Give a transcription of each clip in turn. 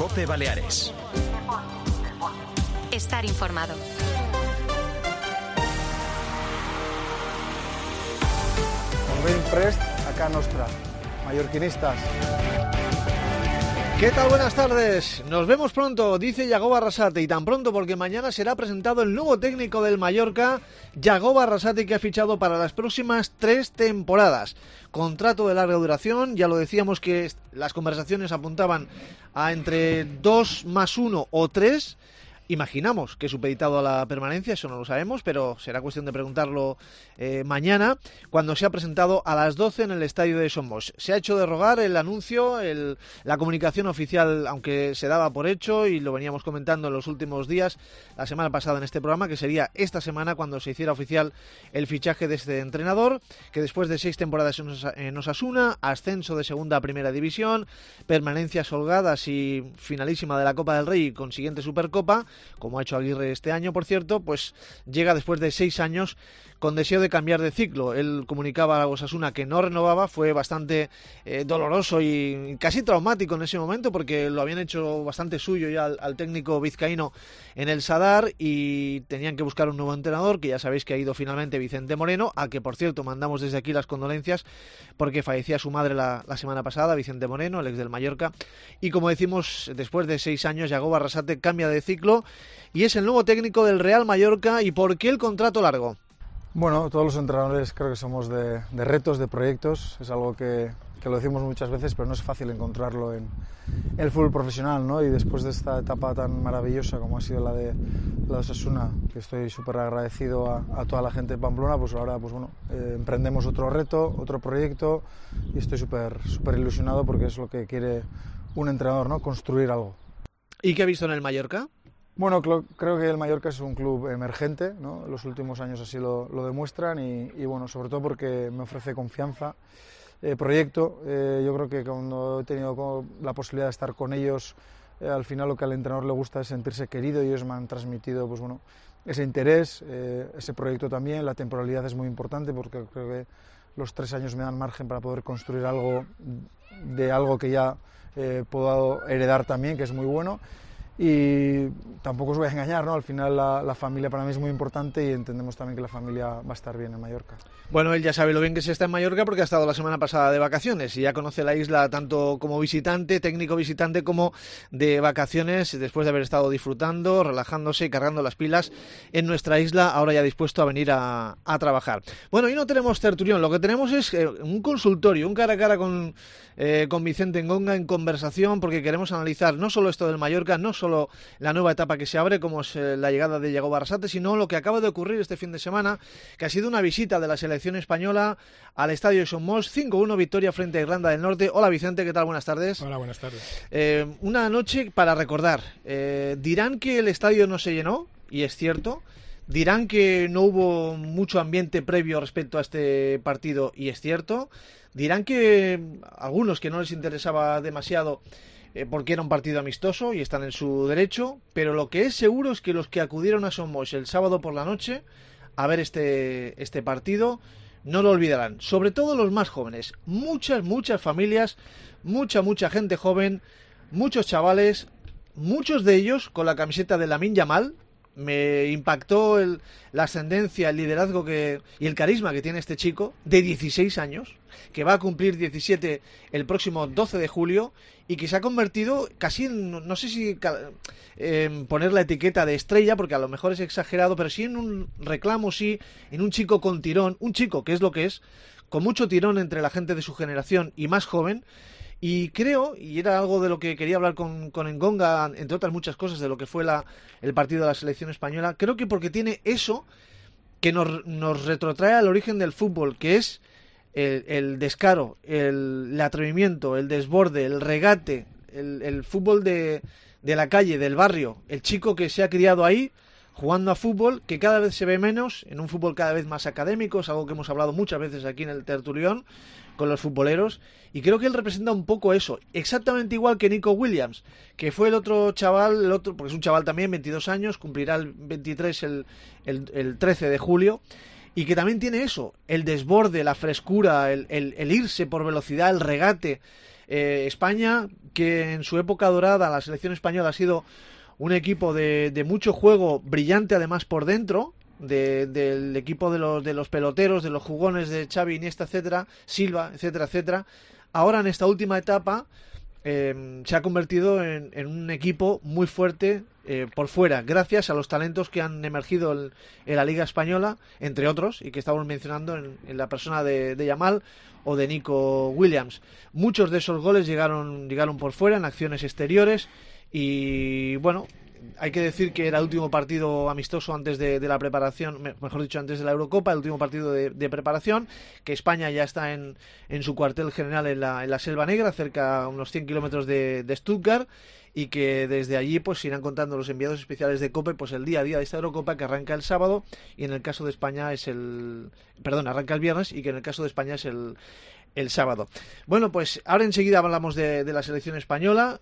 COPE Baleares. Estar informado. Ben prest a Can Nostra, mallorquinistas. ¿Qué tal? Buenas tardes. Nos vemos pronto, dice Yagoba Arrasate, y tan pronto porque mañana será presentado el nuevo técnico del Mallorca, Yagoba Arrasate, que ha fichado para las próximas 3 temporadas. Contrato de larga duración, ya lo decíamos que las conversaciones apuntaban a entre 2 más 1 o 3. Imaginamos que es supeditado a la permanencia, eso no lo sabemos, pero será cuestión de preguntarlo mañana, cuando se ha presentado a las 12 en el estadio de Somos. Se ha hecho de rogar el anuncio, la comunicación oficial, aunque se daba por hecho, y lo veníamos comentando en los últimos días, la semana pasada en este programa, que sería esta semana cuando se hiciera oficial el fichaje de este entrenador, que después de 6 temporadas en Osasuna, ascenso de segunda a primera división, permanencias holgadas y finalísima de la Copa del Rey y consiguiente Supercopa, como ha hecho Aguirre este año, por cierto, pues llega después de 6 años con deseo de cambiar de ciclo. Él comunicaba a Osasuna que no renovaba, fue bastante doloroso y casi traumático en ese momento, porque lo habían hecho bastante suyo ya al técnico vizcaíno en el Sadar y tenían que buscar un nuevo entrenador, que ya sabéis que ha ido finalmente Vicente Moreno, a que por cierto mandamos desde aquí las condolencias porque fallecía su madre la semana pasada, Vicente Moreno, el ex del Mallorca, y como decimos, después de 6 años Yagoba Arrasate cambia de ciclo y es el nuevo técnico del Real Mallorca. ¿Y por qué el contrato largo? Bueno, todos los entrenadores creo que somos de retos, de proyectos. Es algo que lo decimos muchas veces, pero no es fácil encontrarlo en el fútbol profesional, ¿no? Y después de esta etapa tan maravillosa como ha sido la de Osasuna, que estoy súper agradecido a toda la gente de Pamplona, pues ahora emprendemos otro reto, otro proyecto, y estoy súper ilusionado porque es lo que quiere un entrenador, ¿no? Construir algo. ¿Y qué ha visto en el Mallorca? Bueno, creo que el Mallorca es un club emergente, ¿no? Los últimos años así lo demuestran y bueno, sobre todo porque me ofrece confianza, proyecto. Yo creo que cuando he tenido la posibilidad de estar con ellos, al final lo que al entrenador le gusta es sentirse querido y ellos me han transmitido pues bueno, ese interés, ese proyecto también. La temporalidad es muy importante porque creo que los 3 años me dan margen para poder construir algo que ya puedo heredar también, que es muy bueno. Y tampoco os voy a engañar, ¿no? Al final la familia para mí es muy importante y entendemos también que la familia va a estar bien en Mallorca. Bueno, él ya sabe lo bien que se está en Mallorca porque ha estado la semana pasada de vacaciones y ya conoce la isla tanto como visitante, técnico visitante, como de vacaciones, después de haber estado disfrutando, relajándose y cargando las pilas en nuestra isla, ahora ya dispuesto a venir a trabajar. Bueno, hoy no tenemos tertulión, lo que tenemos es un consultorio, un cara a cara con Vicente Ngonga en conversación, porque queremos analizar no solo esto del Mallorca, no solo la nueva etapa que se abre, como es la llegada de Yagoba Arrasate, sino lo que acaba de ocurrir este fin de semana, que ha sido una visita de la selección española al estadio de Somos, 5-1 victoria frente a Irlanda del Norte. Hola Vicente, ¿qué tal? Buenas tardes. Hola, buenas tardes. Una noche para recordar. Dirán que el estadio no se llenó, y es cierto. Dirán que no hubo mucho ambiente previo respecto a este partido, y es cierto. Dirán que algunos que no les interesaba demasiado porque era un partido amistoso y están en su derecho, pero lo que es seguro es que los que acudieron a Somos el sábado por la noche a ver este partido no lo olvidarán, sobre todo los más jóvenes. Muchas familias, mucha gente joven, muchos chavales, muchos de ellos con la camiseta de Lamine Yamal. Me impactó la ascendencia, el liderazgo y el carisma que tiene este chico de 16 años, que va a cumplir 17 el próximo 12 de julio y que se ha convertido casi en, no sé si poner la etiqueta de estrella, porque a lo mejor es exagerado, pero sí en un reclamo, sí, en un chico con tirón, un chico que es lo que es, con mucho tirón entre la gente de su generación y más joven. Y creo, y era algo de lo que quería hablar con Ngonga, entre otras muchas cosas, de lo que fue el partido de la selección española, creo que porque tiene eso que nos retrotrae al origen del fútbol, que es el descaro, el atrevimiento, el desborde, el regate, el fútbol de la calle, del barrio, el chico que se ha criado ahí, jugando a fútbol, que cada vez se ve menos, en un fútbol cada vez más académico, es algo que hemos hablado muchas veces aquí en el tertulión, con los futboleros, y creo que él representa un poco eso, exactamente igual que Nico Williams, que fue el otro chaval, porque es un chaval también, 22 años, cumplirá el 23 el 13 de julio, y que también tiene eso, el desborde, la frescura, el irse por velocidad, el regate, España, que en su época dorada la selección española ha sido un equipo de mucho juego, brillante además por dentro, del equipo de los peloteros, de los jugones de Xavi, Iniesta, etcétera, Silva, etcétera, etcétera. Ahora en esta última etapa se ha convertido en un equipo muy fuerte por fuera, gracias a los talentos que han emergido en la Liga Española, entre otros, y que estamos mencionando en la persona de Yamal o de Nico Williams. Muchos de esos goles llegaron por fuera, en acciones exteriores, y bueno, hay que decir que era el último partido amistoso antes de la preparación, mejor dicho, antes de la Eurocopa, el último partido de preparación, que España ya está en su cuartel general en la Selva Negra, cerca a unos 100 kilómetros de Stuttgart, y que desde allí pues irán contando los enviados especiales de COPE pues el día a día de esta Eurocopa, que arranca el sábado, y en el caso de España arranca el viernes, y que en el caso de España es el sábado. Bueno, pues ahora enseguida hablamos de la selección española,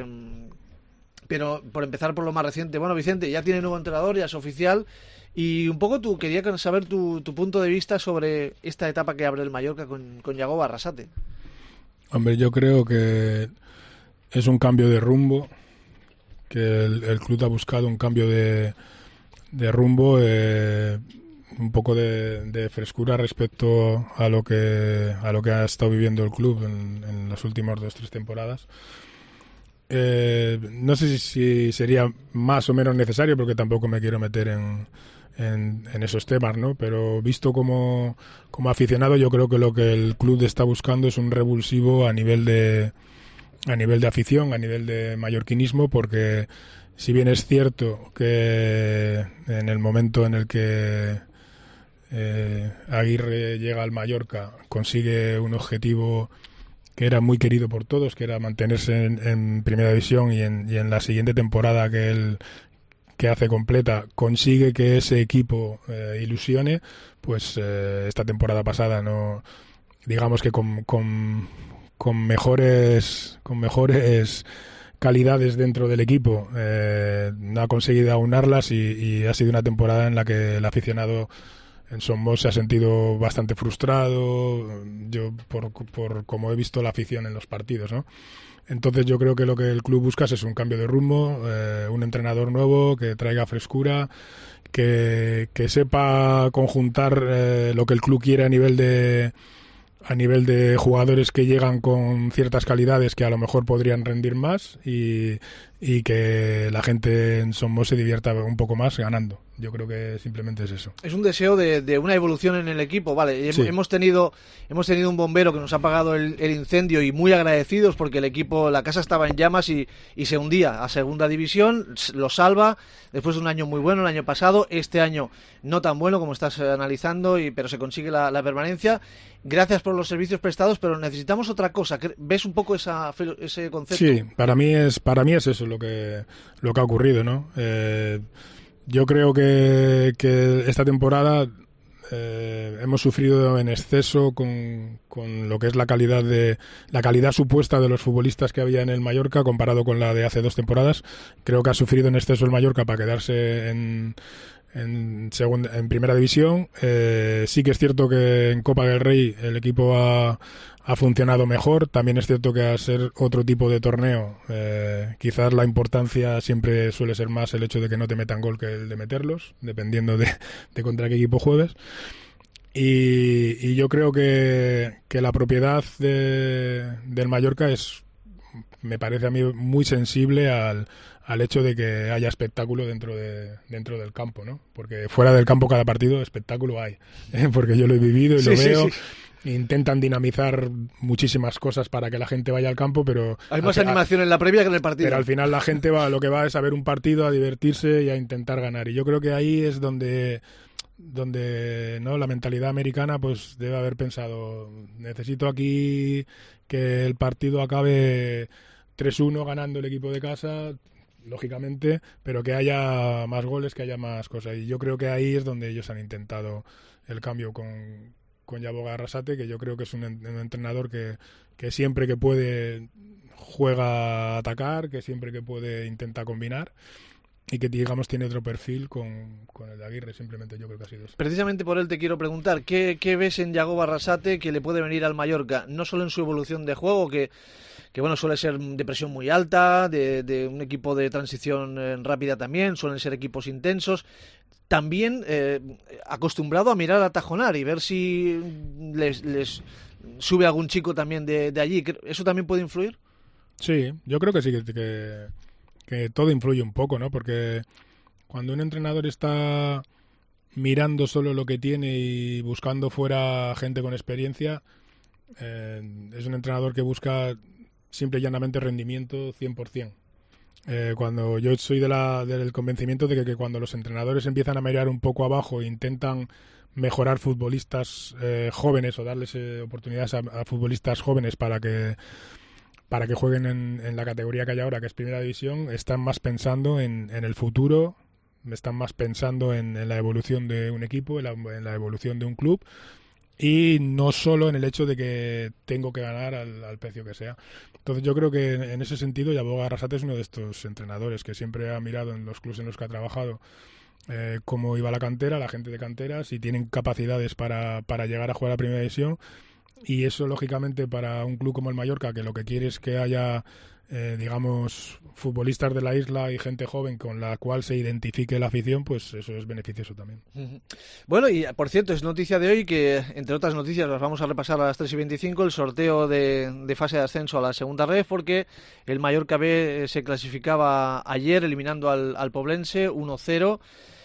pero por empezar por lo más reciente. Bueno, Vicente, ya tiene nuevo entrenador, ya es oficial, y un poco quería saber tu punto de vista sobre esta etapa que abre el Mallorca con Yagoba Arrasate. Hombre, yo creo que es un cambio de rumbo, que el club ha buscado un cambio de rumbo, un poco de frescura respecto a lo que ha estado viviendo el club en las últimas 2-3 temporadas. No sé si sería más o menos necesario, porque tampoco me quiero meter en esos temas, ¿no? Pero visto como aficionado, yo creo que lo que el club está buscando es un revulsivo a nivel de afición, a nivel de mallorquinismo, porque si bien es cierto que en el momento en el que Aguirre llega al Mallorca consigue un objetivo que era muy querido por todos, que era mantenerse en Primera División, y en la siguiente temporada que hace completa consigue que ese equipo ilusione, pues esta temporada pasada no, digamos que con mejores calidades dentro del equipo no ha conseguido aunarlas, y ha sido una temporada en la que el aficionado en Somos se ha sentido bastante frustrado, yo por como he visto la afición en los partidos, ¿no? Entonces yo creo que lo que el club busca es un cambio de rumbo, un entrenador nuevo que traiga frescura, que sepa conjuntar lo que el club quiere a nivel de jugadores que llegan con ciertas calidades que a lo mejor podrían rendir más, y que la gente en Somos se divierta un poco más ganando. Yo creo que simplemente es eso. Es un deseo de una evolución en el equipo, vale. Sí. Hemos tenido un bombero que nos ha apagado el incendio, y muy agradecidos porque el equipo, la casa estaba en llamas y se hundía a segunda división, lo salva después de un año muy bueno el año pasado, este año no tan bueno como estás analizando, pero se consigue la permanencia. Gracias por los servicios prestados, pero necesitamos otra cosa. ¿Ves un poco ese concepto? Sí, para mí es eso lo que ha ocurrido, ¿no? Yo creo que esta temporada hemos sufrido en exceso con lo que es la calidad supuesta de los futbolistas que había en el Mallorca comparado con la de hace 2 temporadas. Creo que ha sufrido en exceso el Mallorca para quedarse en Primera División. Sí que es cierto que en Copa del Rey el equipo ha funcionado mejor. También es cierto que al ser otro tipo de torneo, quizás la importancia siempre suele ser más el hecho de que no te metan gol que el de meterlos, dependiendo de contra qué equipo juegues. Y yo creo que la propiedad del Mallorca me parece a mí muy sensible al hecho de que haya espectáculo dentro del campo, ¿no? Porque fuera del campo cada partido espectáculo hay, porque yo lo he vivido y lo veo. Sí. Intentan dinamizar muchísimas cosas para que la gente vaya al campo, pero hay más animación en la previa que en el partido. Pero al final la gente lo que va es a ver un partido, a divertirse y a intentar ganar. Y yo creo que ahí es donde no la mentalidad americana pues debe haber pensado, necesito aquí que el partido acabe 3-1 ganando el equipo de casa, lógicamente, pero que haya más goles, que haya más cosas. Y yo creo que ahí es donde ellos han intentado el cambio con Yagoba Arrasate, que yo creo que es un entrenador que siempre que puede juega a atacar, que siempre que puede intenta combinar, y que digamos tiene otro perfil con el de Aguirre. Simplemente yo creo que ha sido eso. Precisamente por él te quiero preguntar, ¿qué ves en Yagoba Arrasate que le puede venir al Mallorca? No solo en su evolución de juego, que bueno, suele ser de presión muy alta, de un equipo de transición rápida también, suelen ser equipos intensos. También acostumbrado a mirar a tajonar y ver si les sube algún chico también de allí. ¿Eso también puede influir? Sí, yo creo que sí, que todo influye un poco, ¿no? Porque cuando un entrenador está mirando solo lo que tiene y buscando fuera gente con experiencia, es un entrenador que busca simple y llanamente rendimiento 100%. Cuando yo soy del convencimiento de que cuando los entrenadores empiezan a mirar un poco abajo e intentan mejorar futbolistas jóvenes o darles oportunidades a futbolistas jóvenes para que jueguen en la categoría que hay ahora, que es Primera División, están más pensando en el futuro, están más pensando en la evolución de un equipo, en la evolución de un club, y no solo en el hecho de que tengo que ganar al precio que sea. Entonces yo creo que en ese sentido Yagoba Arrasate es uno de estos entrenadores que siempre ha mirado en los clubes en los que ha trabajado cómo iba la cantera, la gente de cantera, si tienen capacidades para llegar a jugar a Primera División, y eso lógicamente para un club como el Mallorca, que lo que quiere es que haya digamos futbolistas de la isla y gente joven con la cual se identifique la afición, pues eso es beneficioso también. Bueno, y por cierto, es noticia de hoy que, entre otras noticias, las vamos a repasar a las 3:25, el sorteo de fase de ascenso a la segunda red, porque el Mallorca B se clasificaba ayer eliminando al Poblense 1-0.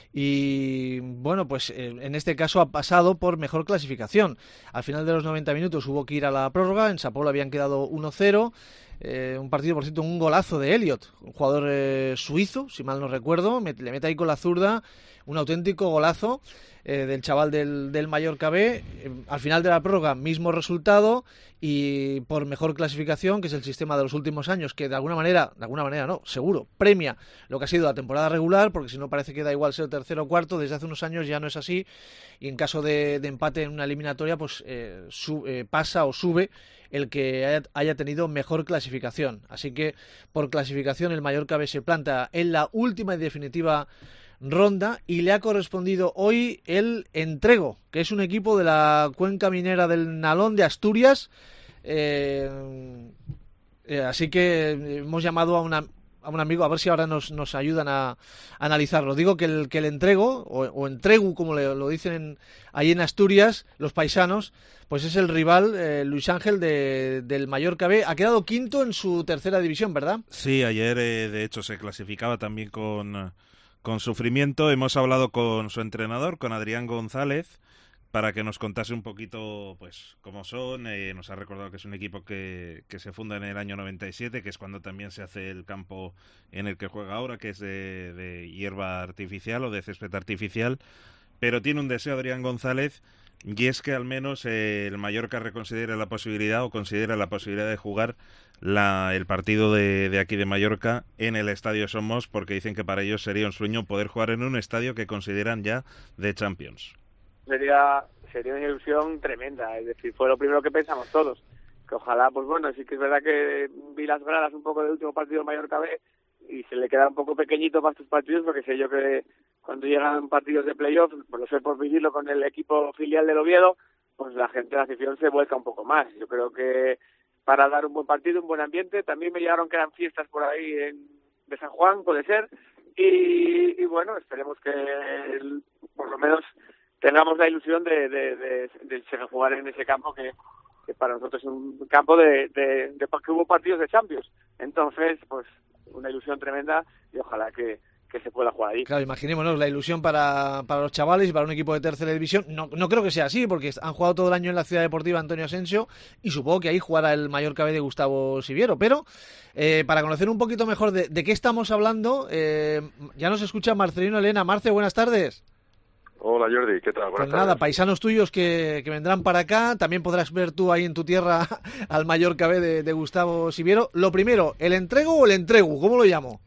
Y bueno, pues en este caso ha pasado por mejor clasificación. Al final de los 90 minutos hubo que ir a la prórroga, en Sa Pobla habían quedado 1-0, un partido, por cierto, un golazo de Elliot, un jugador suizo, si mal no recuerdo, le mete ahí con la zurda, un auténtico golazo del chaval del Mallorca B. Al final de la prórroga, mismo resultado, y por mejor clasificación, que es el sistema de los últimos años, que de alguna manera no, seguro, premia lo que ha sido la temporada regular, porque si no parece que da igual ser tercero o cuarto, desde hace unos años ya no es así, y en caso de empate en una eliminatoria, pues pasa o sube el que haya tenido mejor clasificación. Así que por clasificación el Mallorca B se planta en la última y definitiva ronda, y le ha correspondido hoy el Entrego, que es un equipo de la cuenca minera del Nalón de Asturias. Así que hemos llamado a un amigo a ver si ahora nos ayudan a analizarlo. Digo que el Entrego, o Entregu como lo dicen ahí en Asturias los paisanos, pues es el rival, Luis Ángel, del Mallorca B. Ha quedado quinto en su tercera división, ¿verdad? Sí, ayer de hecho se clasificaba también con sufrimiento. Hemos hablado con su entrenador, con Adrián González, para que nos contase un poquito pues cómo son. Nos ha recordado que es un equipo que se funda en el año 97, que es cuando también se hace el campo en el que juega ahora, que es de hierba artificial o de césped artificial. Pero tiene un deseo Adrián González, y es que al menos el Mallorca considera la posibilidad de jugar el partido de aquí de Mallorca en el Estadio Somos, porque dicen que para ellos sería un sueño poder jugar en un estadio que consideran ya de Champions. Sería una ilusión tremenda, es decir, fue lo primero que pensamos todos, que ojalá, pues bueno, sí que es verdad que vi las gradas un poco del último partido del Mallorca B y se le queda un poco pequeñito para estos partidos, porque sé yo que cuando llegan partidos de playoff, por lo sé por vivirlo con el equipo filial del Oviedo, pues la gente de la afición se vuelca un poco más. Yo creo que para dar un buen partido, un buen ambiente, también me llegaron que eran fiestas por ahí de San Juan, puede ser, y bueno, esperemos que por lo menos tengamos la ilusión de jugar en ese campo que para nosotros es un campo de que hubo partidos de Champions. Entonces, pues una ilusión tremenda, y ojalá que se pueda jugar ahí. Claro, imaginémonos la ilusión para los chavales y para un equipo de tercera división. No creo que sea así, porque han jugado todo el año en la Ciudad Deportiva Antonio Asensio, y supongo que ahí jugará el Mallorca B de Gustavo Siviero. Pero para conocer un poquito mejor de qué estamos hablando, ya nos escucha Marcelino Elena. Marce, buenas tardes. Hola Jordi, ¿qué tal? Pues nada, paisanos tuyos que vendrán para acá. También podrás ver tú ahí en tu tierra al Mallorca B de Gustavo Siviero. Lo primero, ¿el Entrego o el Entregu? ¿Cómo lo llamo?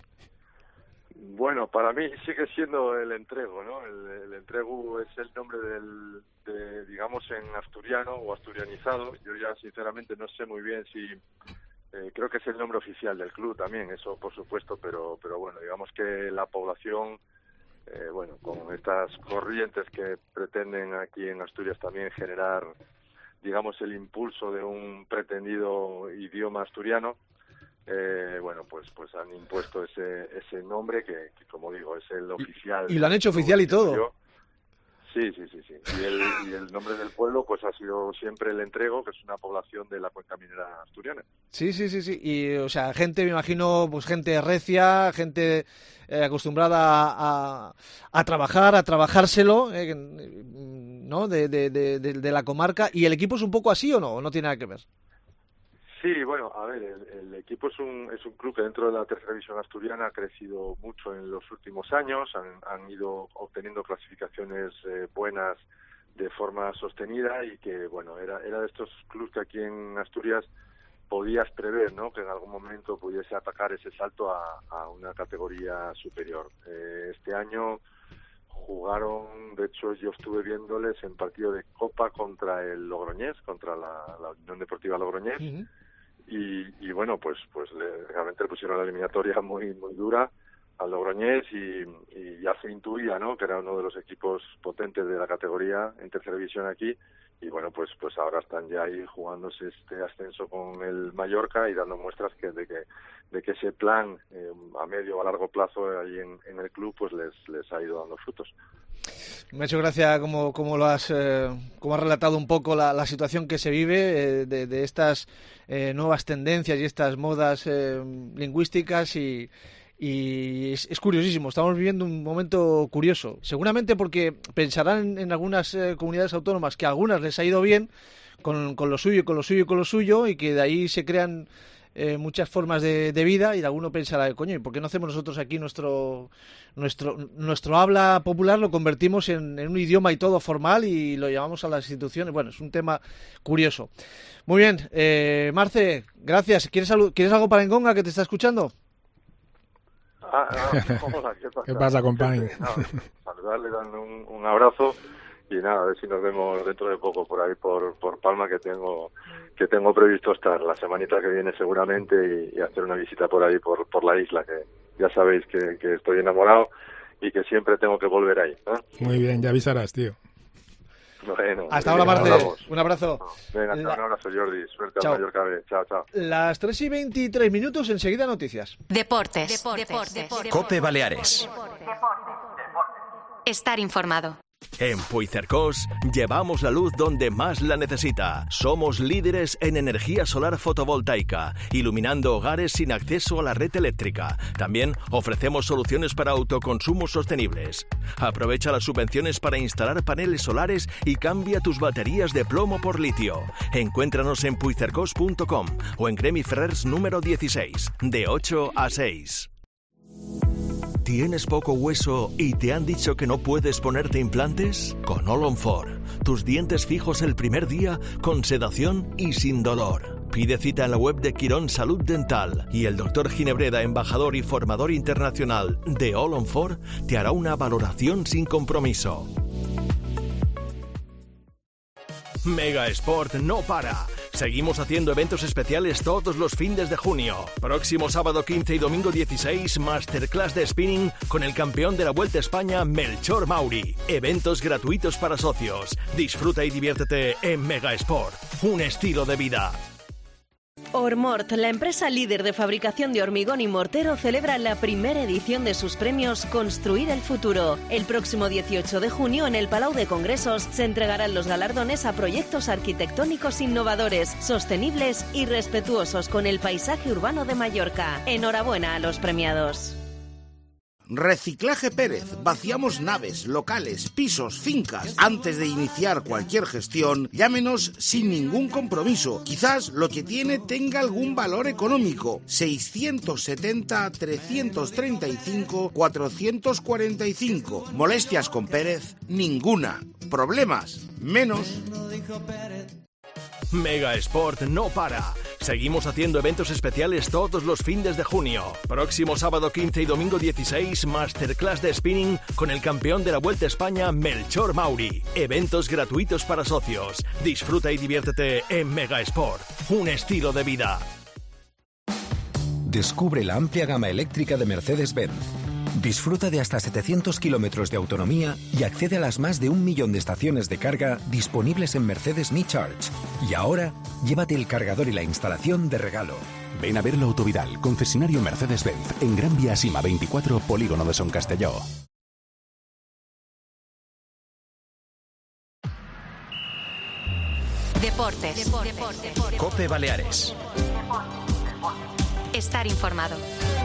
Bueno, para mí sigue siendo el Entrego, ¿no? El Entregu es el nombre digamos, en asturiano o asturianizado. Yo ya sinceramente no sé muy bien si creo que es el nombre oficial del club también, eso por supuesto, pero bueno, digamos que la población, bueno, con estas corrientes que pretenden aquí en Asturias también generar, digamos, el impulso de un pretendido idioma asturiano, bueno, pues han impuesto ese nombre que, como digo, es el oficial. Y lo han hecho oficial y todo. Sí. Y el nombre del pueblo pues ha sido siempre El Entrego, que es una población de la cuenca minera asturiana. Sí. Y, o sea, gente, me imagino, pues gente recia, gente acostumbrada a trabajar, a trabajárselo, ¿no? De la comarca. ¿Y el equipo es un poco así o no? ¿O no tiene nada que ver? Sí, bueno, a ver, el equipo es un club que dentro de la tercera división asturiana ha crecido mucho en los últimos años, han ido obteniendo clasificaciones buenas de forma sostenida y que, bueno, era de estos clubes que aquí en Asturias podías prever, ¿no?, que en algún momento pudiese atacar ese salto a una categoría superior. Este año jugaron, de hecho yo estuve viéndoles en partido de Copa contra el Logroñés, contra la Unión Deportiva Logroñés. Uh-huh. Y bueno, pues realmente le pusieron la eliminatoria muy dura al Logroñés y ya se intuía, ¿no?, que era uno de los equipos potentes de la categoría en tercera división aquí. Y bueno, pues ahora están ya ahí jugándose este ascenso con el Mallorca y dando muestras de que ese plan a medio o a largo plazo ahí en el club pues les ha ido dando frutos. Me ha hecho gracia como has relatado un poco la situación que se vive de estas nuevas tendencias y estas modas lingüísticas y es curiosísimo. Estamos viviendo un momento curioso, seguramente porque pensarán en algunas comunidades autónomas que a algunas les ha ido bien con lo suyo y que de ahí se crean muchas formas de vida y alguno pensará, coño, ¿y por qué no hacemos nosotros aquí nuestro habla popular, lo convertimos en un idioma y todo formal y lo llevamos a las instituciones? Bueno, es un tema curioso. Muy bien, Marce, gracias. ¿Quieres algo para Engonga, que te está escuchando? Hola, ¿Qué pasa, compañero? Saludarle, darle un abrazo y nada, a ver si nos vemos dentro de poco por ahí por Palma, que tengo previsto estar la semanita que viene seguramente y hacer una visita por ahí por la isla, que ya sabéis que estoy enamorado y que siempre tengo que volver ahí, ¿eh? Muy bien, ya avisarás, tío. Bueno, hasta ahora, Marte. Un abrazo. Venga, un abrazo, Jordi. Suerte al Mallorca B. Chao. Las 3:23, enseguida noticias. Deportes. COPE Baleares. Estar informado. En Puigcercós llevamos la luz donde más la necesita. Somos líderes en energía solar fotovoltaica, iluminando hogares sin acceso a la red eléctrica. También ofrecemos soluciones para autoconsumos sostenibles. Aprovecha las subvenciones para instalar paneles solares y cambia tus baterías de plomo por litio. Encuéntranos en puigcercós.com o en Gremi Ferrers número 16, de 8 a 6. ¿Tienes poco hueso y te han dicho que no puedes ponerte implantes? Con All on 4, tus dientes fijos el primer día con sedación y sin dolor. Pide cita en la web de Quirón Salud Dental y el Dr. Ginebreda, embajador y formador internacional de All on 4, te hará una valoración sin compromiso. Mega Sport no para. Seguimos haciendo eventos especiales todos los fines de junio. Próximo sábado 15 y domingo 16, Masterclass de Spinning con el campeón de la Vuelta a España, Melchor Mauri. Eventos gratuitos para socios. Disfruta y diviértete en Mega Sport. Un estilo de vida. Ormort, la empresa líder de fabricación de hormigón y mortero, celebra la primera edición de sus premios Construir el Futuro. El próximo 18 de junio, en el Palau de Congresos, se entregarán los galardones a proyectos arquitectónicos innovadores, sostenibles y respetuosos con el paisaje urbano de Mallorca. Enhorabuena a los premiados. Reciclaje Pérez. Vaciamos naves, locales, pisos, fincas. Antes de iniciar cualquier gestión, llámenos sin ningún compromiso. Quizás lo que tiene tenga algún valor económico. 670-335-445. Molestias con Pérez, ninguna. Problemas, menos. Mega Sport no para. Seguimos haciendo eventos especiales todos los fines de junio. Próximo sábado 15 y domingo 16, Masterclass de Spinning con el campeón de la Vuelta a España, Melchor Mauri. Eventos gratuitos para socios. Disfruta y diviértete en Mega Sport. Un estilo de vida. Descubre la amplia gama eléctrica de Mercedes-Benz. Disfruta de hasta 700 kilómetros de autonomía y accede a las más de 1 millón de estaciones de carga disponibles en Mercedes Me Charge. Y ahora, llévate el cargador y la instalación de regalo. Ven a verlo Autovidal, concesionario Mercedes-Benz, en Gran Vía Sima 24, Polígono de Son Castelló. Deportes. COPE Baleares. Estar informado.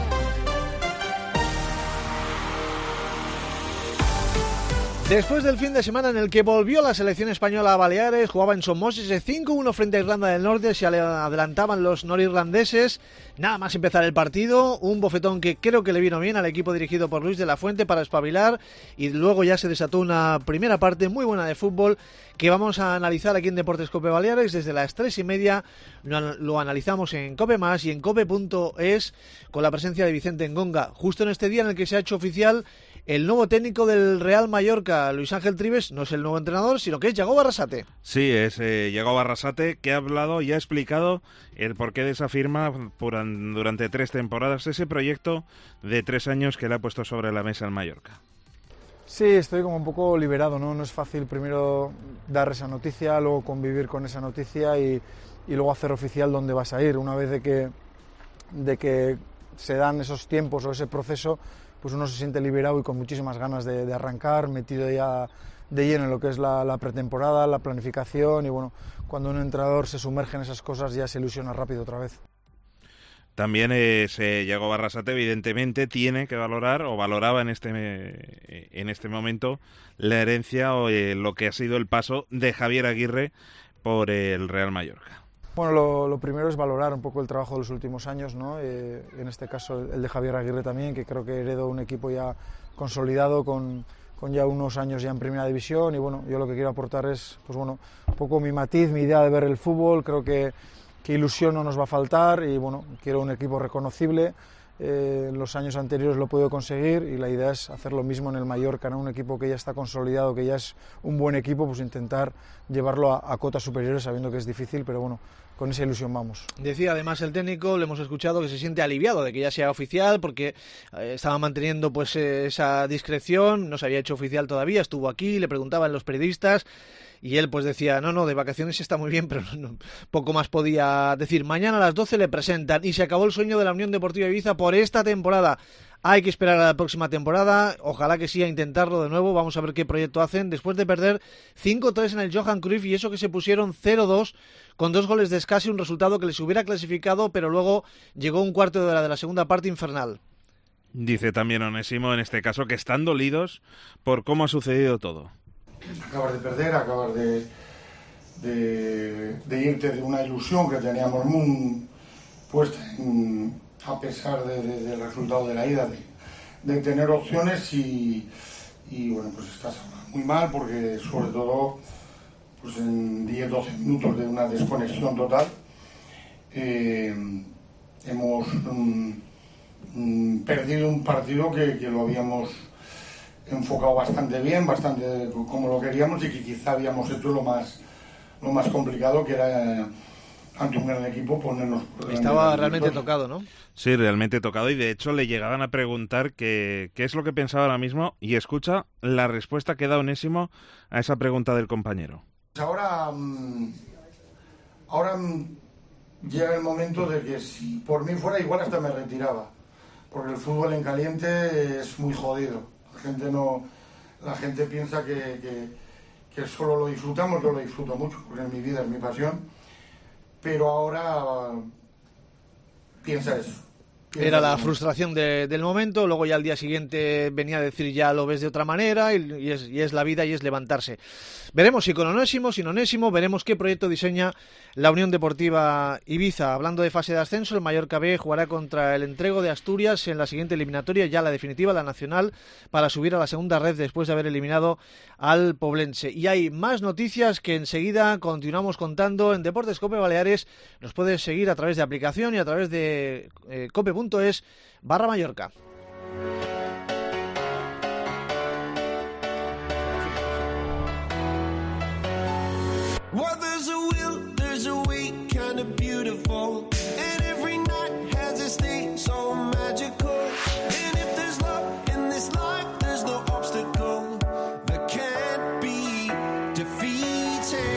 Después del fin de semana en el que volvió la selección española a Baleares, jugaba en Somos ese 5-1 frente a Irlanda del Norte, se adelantaban los norirlandeses. Nada más empezar el partido, un bofetón que creo que le vino bien al equipo dirigido por Luis de la Fuente para espabilar, y luego ya se desató una primera parte muy buena de fútbol que vamos a analizar aquí en Deportes COPE Baleares. Desde las 3:30 lo analizamos en COPE Más y en cope.es con la presencia de Vicente Ngonga, justo en este día en el que se ha hecho oficial el nuevo técnico del Real Mallorca. Luis Ángel Trives no es el nuevo entrenador, sino que es Yago Barrasate. Sí, es Yago Barrasate, que ha hablado y ha explicado el porqué de esa firma durante 3 temporadas, ese proyecto de 3 años que le ha puesto sobre la mesa el Mallorca. Sí, estoy como un poco liberado, ¿no? No es fácil primero dar esa noticia, luego convivir con esa noticia y luego hacer oficial dónde vas a ir. Una vez de que se dan esos tiempos o ese proceso, pues uno se siente liberado y con muchísimas ganas de arrancar, metido ya de lleno en lo que es la pretemporada, la planificación, y bueno, cuando un entrenador se sumerge en esas cosas ya se ilusiona rápido otra vez. También Yago Barrasate evidentemente tiene que valorar, o valoraba en este momento, la herencia o lo que ha sido el paso de Javier Aguirre por el Real Mallorca. Bueno, lo primero es valorar un poco el trabajo de los últimos años, ¿no? En este caso el de Javier Aguirre también, que creo que heredó un equipo ya consolidado con ya unos años ya en primera división, y bueno, yo lo que quiero aportar es, pues bueno, un poco mi matiz, mi idea de ver el fútbol. Creo que ilusión no nos va a faltar y bueno, quiero un equipo reconocible. En los años anteriores lo he podido conseguir y la idea es hacer lo mismo en el Mallorca, ¿no? Un equipo que ya está consolidado, que ya es un buen equipo, pues intentar llevarlo a cotas superiores, sabiendo que es difícil, pero bueno, con esa ilusión vamos. Decía además el técnico, le hemos escuchado, que se siente aliviado de que ya sea oficial, porque estaba manteniendo pues esa discreción, no se había hecho oficial todavía, estuvo aquí, le preguntaban los periodistas y él pues decía, no, de vacaciones está muy bien, pero poco más podía decir. Mañana a las 12 le presentan y se acabó el sueño de la Unión Deportiva Ibiza por esta temporada. Hay que esperar a la próxima temporada, ojalá que sí, a intentarlo de nuevo. Vamos a ver qué proyecto hacen después de perder 5-3 en el Johan Cruyff, y eso que se pusieron 0-2 con 2 goles de Escasi, un resultado que les hubiera clasificado, pero luego llegó un cuarto de hora de la segunda parte infernal. Dice también Onésimo, en este caso, que están dolidos por cómo ha sucedido todo. Acabas de perder, acabas de irte de una ilusión que teníamos muy puesta a pesar del resultado de la ida, de tener opciones y bueno, pues estás muy mal porque sobre todo pues en 10-12 minutos de una desconexión total hemos perdido un partido que lo habíamos enfocado bastante bien, bastante como lo queríamos, y que quizá habíamos hecho lo más complicado, que era ante un gran equipo ponernos por delante. Estaba realmente tocado, ¿no? Sí, realmente tocado, y de hecho le llegaban a preguntar qué es lo que pensaba ahora mismo, y escucha la respuesta que da Onésimo a esa pregunta del compañero. Ahora llega el momento de que si por mí fuera igual hasta me retiraba, porque el fútbol en caliente es muy jodido. La gente piensa que solo lo disfrutamos. Yo lo disfruto mucho, porque es mi vida, es mi pasión, pero ahora piensa eso. Era la frustración del momento, luego ya al día siguiente venía a decir ya lo ves de otra manera, y es la vida y es levantarse. Veremos si con Onésimo, sin Onésimo, veremos qué proyecto diseña la Unión Deportiva Ibiza. Hablando de fase de ascenso, el Mallorca B jugará contra el Entrego de Asturias en la siguiente eliminatoria, ya la definitiva, la nacional, para subir a la segunda red después de haber eliminado al Poblense. Y hay más noticias que enseguida continuamos contando en Deportes COPE Baleares. Nos puedes seguir a través de aplicación y a través de cope.es/Mallorca. Well, there's a will, there's a way, kind of beautiful, and every night has a state. So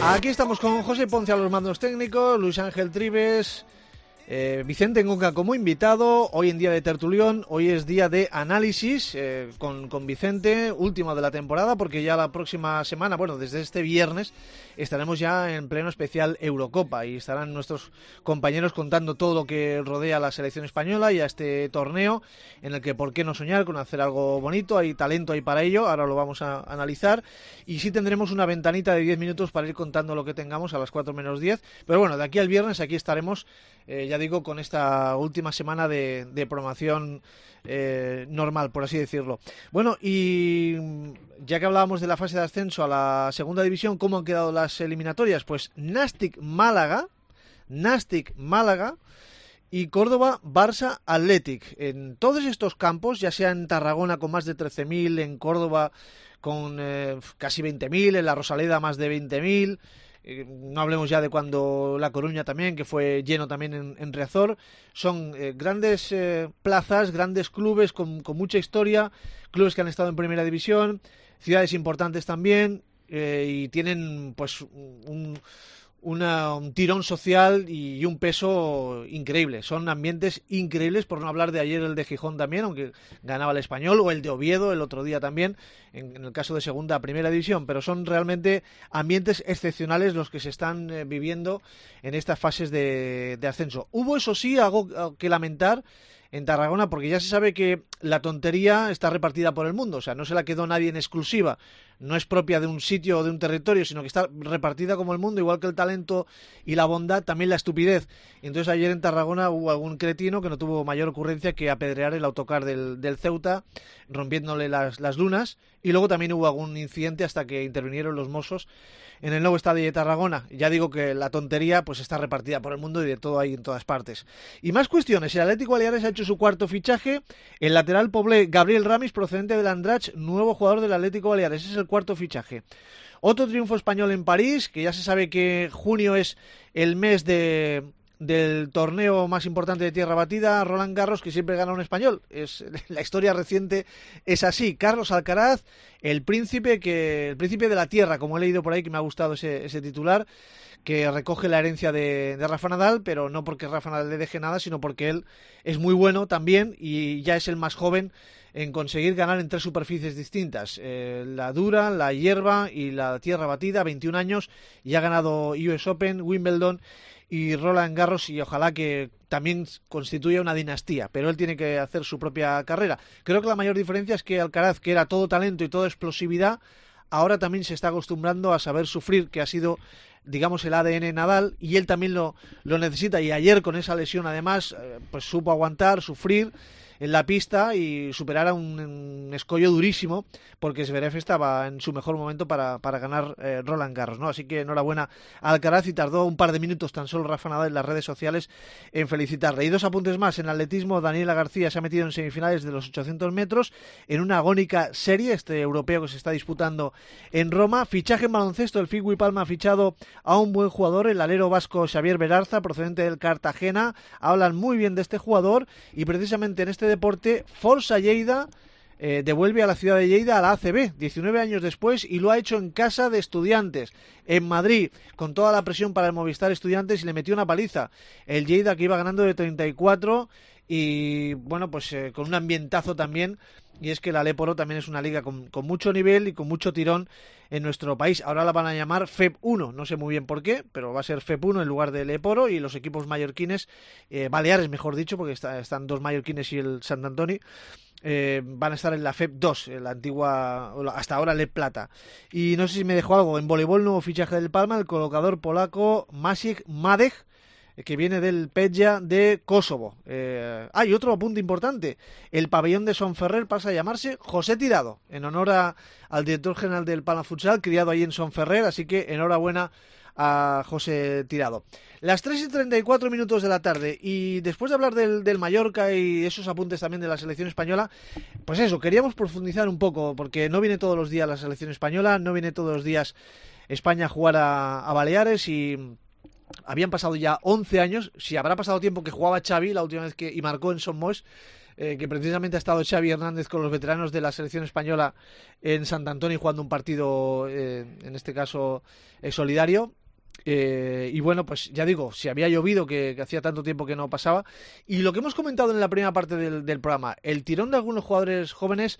Aquí estamos con José Ponce a los mandos técnicos, Luis Ángel Trives, Vicente Ngonca como invitado. Hoy en día de tertulión, hoy es día de análisis con Vicente, último de la temporada, porque ya la próxima semana, bueno, desde este viernes, estaremos ya en pleno especial Eurocopa y estarán nuestros compañeros contando todo lo que rodea a la selección española y a este torneo, en el que por qué no soñar con hacer algo bonito. Hay talento ahí para ello, ahora lo vamos a analizar, y sí tendremos una ventanita de 10 minutos para ir contando lo que tengamos a las 4 menos 10, pero bueno, de aquí al viernes aquí estaremos, ya digo, con esta última semana de programación normal, por así decirlo. Bueno, y ya que hablábamos de la fase de ascenso a la segunda división, ¿cómo han quedado las eliminatorias? Pues Nastic Málaga y Córdoba Barça Athletic. En todos estos campos, ya sea en Tarragona con más de 13.000, en Córdoba con casi 20.000, en la Rosaleda más de 20.000. No hablemos ya de cuando La Coruña también, que fue lleno también en Riazor. Son grandes plazas, grandes clubes con mucha historia, clubes que han estado en primera división, ciudades importantes también, y tienen pues un tirón social y un peso increíble. Son ambientes increíbles, por no hablar de ayer el de Gijón también, aunque ganaba el Español, o el de Oviedo el otro día también, en el caso de segunda a primera división, pero son realmente ambientes excepcionales los que se están viviendo en estas fases de ascenso. Hubo, eso sí, algo que lamentar en Tarragona, porque ya se sabe que la tontería está repartida por el mundo, o sea, no se la quedó nadie en exclusiva, no es propia de un sitio o de un territorio, sino que está repartida como el mundo, igual que el talento y la bondad, también la estupidez. Entonces ayer en Tarragona hubo algún cretino que no tuvo mayor ocurrencia que apedrear el autocar del Ceuta, rompiéndole las lunas, y luego también hubo algún incidente hasta que intervinieron los Mossos en el nuevo estadio de Tarragona. Ya digo que la tontería pues está repartida por el mundo y de todo hay en todas partes. Y más cuestiones. El Atlético Baleares ha hecho su cuarto fichaje. El lateral poblé Gabriel Ramis, procedente del Andratx, nuevo jugador del Atlético Baleares. Ese es el cuarto fichaje. Otro triunfo español en París, que ya se sabe que junio es el mes del torneo más importante de tierra batida, Roland Garros, que siempre gana un español. La historia reciente es así. Carlos Alcaraz, el príncipe de la tierra, como he leído por ahí, que me ha gustado ese titular, que recoge la herencia de Rafa Nadal, pero no porque Rafa Nadal le deje nada, sino porque él es muy bueno también y ya es el más joven en conseguir ganar en 3 superficies distintas, la dura, la hierba y la tierra batida, 21 años, y ha ganado US Open, Wimbledon y Roland Garros, y ojalá que también constituya una dinastía, pero él tiene que hacer su propia carrera. Creo que la mayor diferencia es que Alcaraz, que era todo talento y toda explosividad, ahora también se está acostumbrando a saber sufrir, que ha sido, digamos, el ADN Nadal, y él también lo necesita, y ayer con esa lesión además pues supo aguantar, sufrir en la pista y superar a un escollo durísimo, porque Zverev estaba en su mejor momento para ganar Roland Garros, ¿no? Así que enhorabuena a Alcaraz, y tardó un par de minutos tan solo Rafa Nadal en las redes sociales en felicitarle. Y 2 apuntes más. En atletismo, Daniela García se ha metido en semifinales de los 800 metros en una agónica serie, este europeo que se está disputando en Roma. Fichaje en baloncesto, el Figui Palma ha fichado a un buen jugador, el alero vasco Xavier Berarza, procedente del Cartagena. Hablan muy bien de este jugador, y precisamente en este deporte, Força Lleida devuelve a la ciudad de Lleida a la ACB 19 años después, y lo ha hecho en casa de Estudiantes, en Madrid, con toda la presión para el Movistar Estudiantes, y le metió una paliza. El Lleida, que iba ganando de 34, y bueno, pues con un ambientazo también. Y es que la Leporo también es una liga con mucho nivel y con mucho tirón en nuestro país. Ahora la van a llamar FEP 1, no sé muy bien por qué, pero va a ser FEP 1 en lugar de Leporo, y los equipos mallorquines, baleares mejor dicho, porque están 2 mallorquines y el Sant Antoni, van a estar en la FEP 2, la antigua, hasta ahora Le Plata. Y no sé si me dejó algo. En voleibol, nuevo fichaje del Palma, el colocador polaco Maciej Madej, que viene del Peja de Kosovo. Y otro apunte importante: el pabellón de Sonferrer pasa a llamarse José Tirado, en honor al director general del Palma Futsal, criado ahí en Sonferrer, así que enhorabuena a José Tirado. Las 3:34 de la tarde, y después de hablar del Mallorca y esos apuntes también de la selección española, pues eso, queríamos profundizar un poco, porque no viene todos los días la selección española, no viene todos los días España a jugar a Baleares, y habían pasado ya 11 años, si habrá pasado tiempo que jugaba Xavi la última vez y marcó en Son Moix, que precisamente ha estado Xavi Hernández con los veteranos de la selección española en Sant Antoni jugando un partido, en este caso solidario. Y bueno, pues ya digo, si había llovido, que hacía tanto tiempo que no pasaba. Y lo que hemos comentado en la primera parte del programa, el tirón de algunos jugadores jóvenes,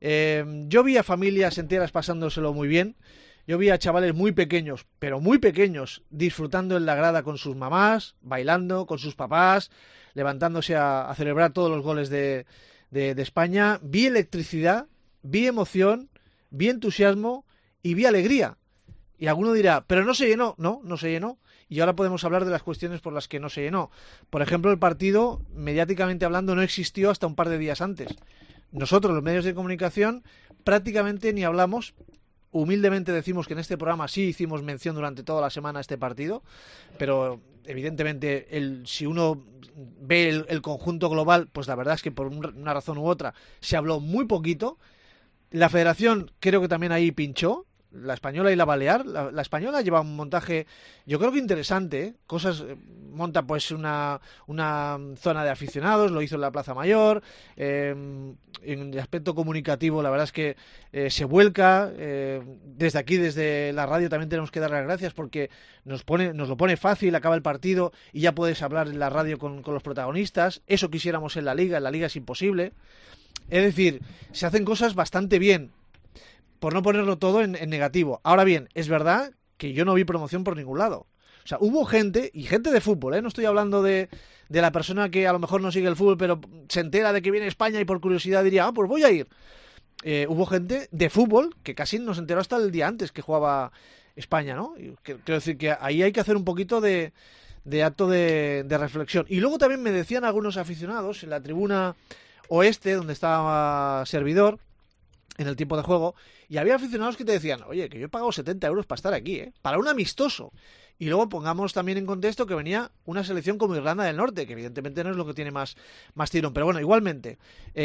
yo vi a familias enteras pasándoselo muy bien. Yo vi a chavales muy pequeños, pero muy pequeños, disfrutando en la grada con sus mamás, bailando con sus papás, levantándose a celebrar todos los goles de España. Vi electricidad, vi emoción, vi entusiasmo y vi alegría. Y alguno dirá, pero no se llenó. No se llenó. Y ahora podemos hablar de las cuestiones por las que no se llenó. Por ejemplo, el partido, mediáticamente hablando, no existió hasta un par de días antes. Nosotros, los medios de comunicación, prácticamente ni hablamos. Humildemente decimos que en este programa sí hicimos mención durante toda la semana a este partido, pero evidentemente si uno ve el conjunto global, pues la verdad es que por una razón u otra se habló muy poquito. La federación creo que también ahí pinchó, la española y la balear. La española lleva un montaje, yo creo que interesante, ¿eh? Monta pues una zona de aficionados, lo hizo en la Plaza Mayor, en el aspecto comunicativo la verdad es que se vuelca, desde aquí, desde la radio también tenemos que dar las gracias porque nos lo pone fácil, acaba el partido y ya puedes hablar en la radio con los protagonistas. Eso quisiéramos en la Liga es imposible. Es decir, se hacen cosas bastante bien, por no ponerlo todo en negativo. Ahora bien, es verdad que yo no vi promoción por ningún lado. O sea, hubo gente, y gente de fútbol, no estoy hablando de la persona que a lo mejor no sigue el fútbol, pero se entera de que viene España y por curiosidad diría, pues voy a ir. Hubo gente de fútbol que casi no se enteró hasta el día antes que jugaba España, ¿no? Quiero decir que ahí hay que hacer un poquito de acto de reflexión. Y luego también me decían algunos aficionados en la tribuna oeste, donde estaba servidor, en el tiempo de juego, y había aficionados que te decían, oye, que yo he pagado 70 euros para estar aquí, para un amistoso. Y luego pongamos también en contexto que venía una selección como Irlanda del Norte, que evidentemente no es lo que tiene más tirón, pero bueno, igualmente,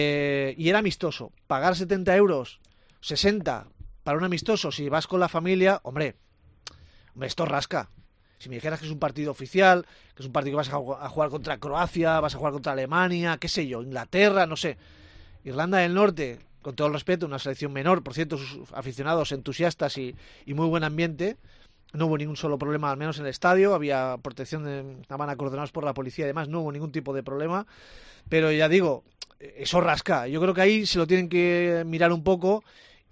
y era amistoso. Pagar 70 euros, 60 para un amistoso, si vas con la familia, hombre, esto rasca. Si me dijeras que es un partido oficial, que es un partido que vas a jugar contra Croacia, vas a jugar contra Alemania, qué sé yo, Inglaterra, no sé. Irlanda del Norte, con todo el respeto, una selección menor, por cierto, sus aficionados entusiastas y muy buen ambiente. No hubo ningún solo problema, al menos en el estadio, había protección, estaban acordonados por la policía y demás, no hubo ningún tipo de problema, pero ya digo, eso rasca. Yo creo que ahí se lo tienen que mirar un poco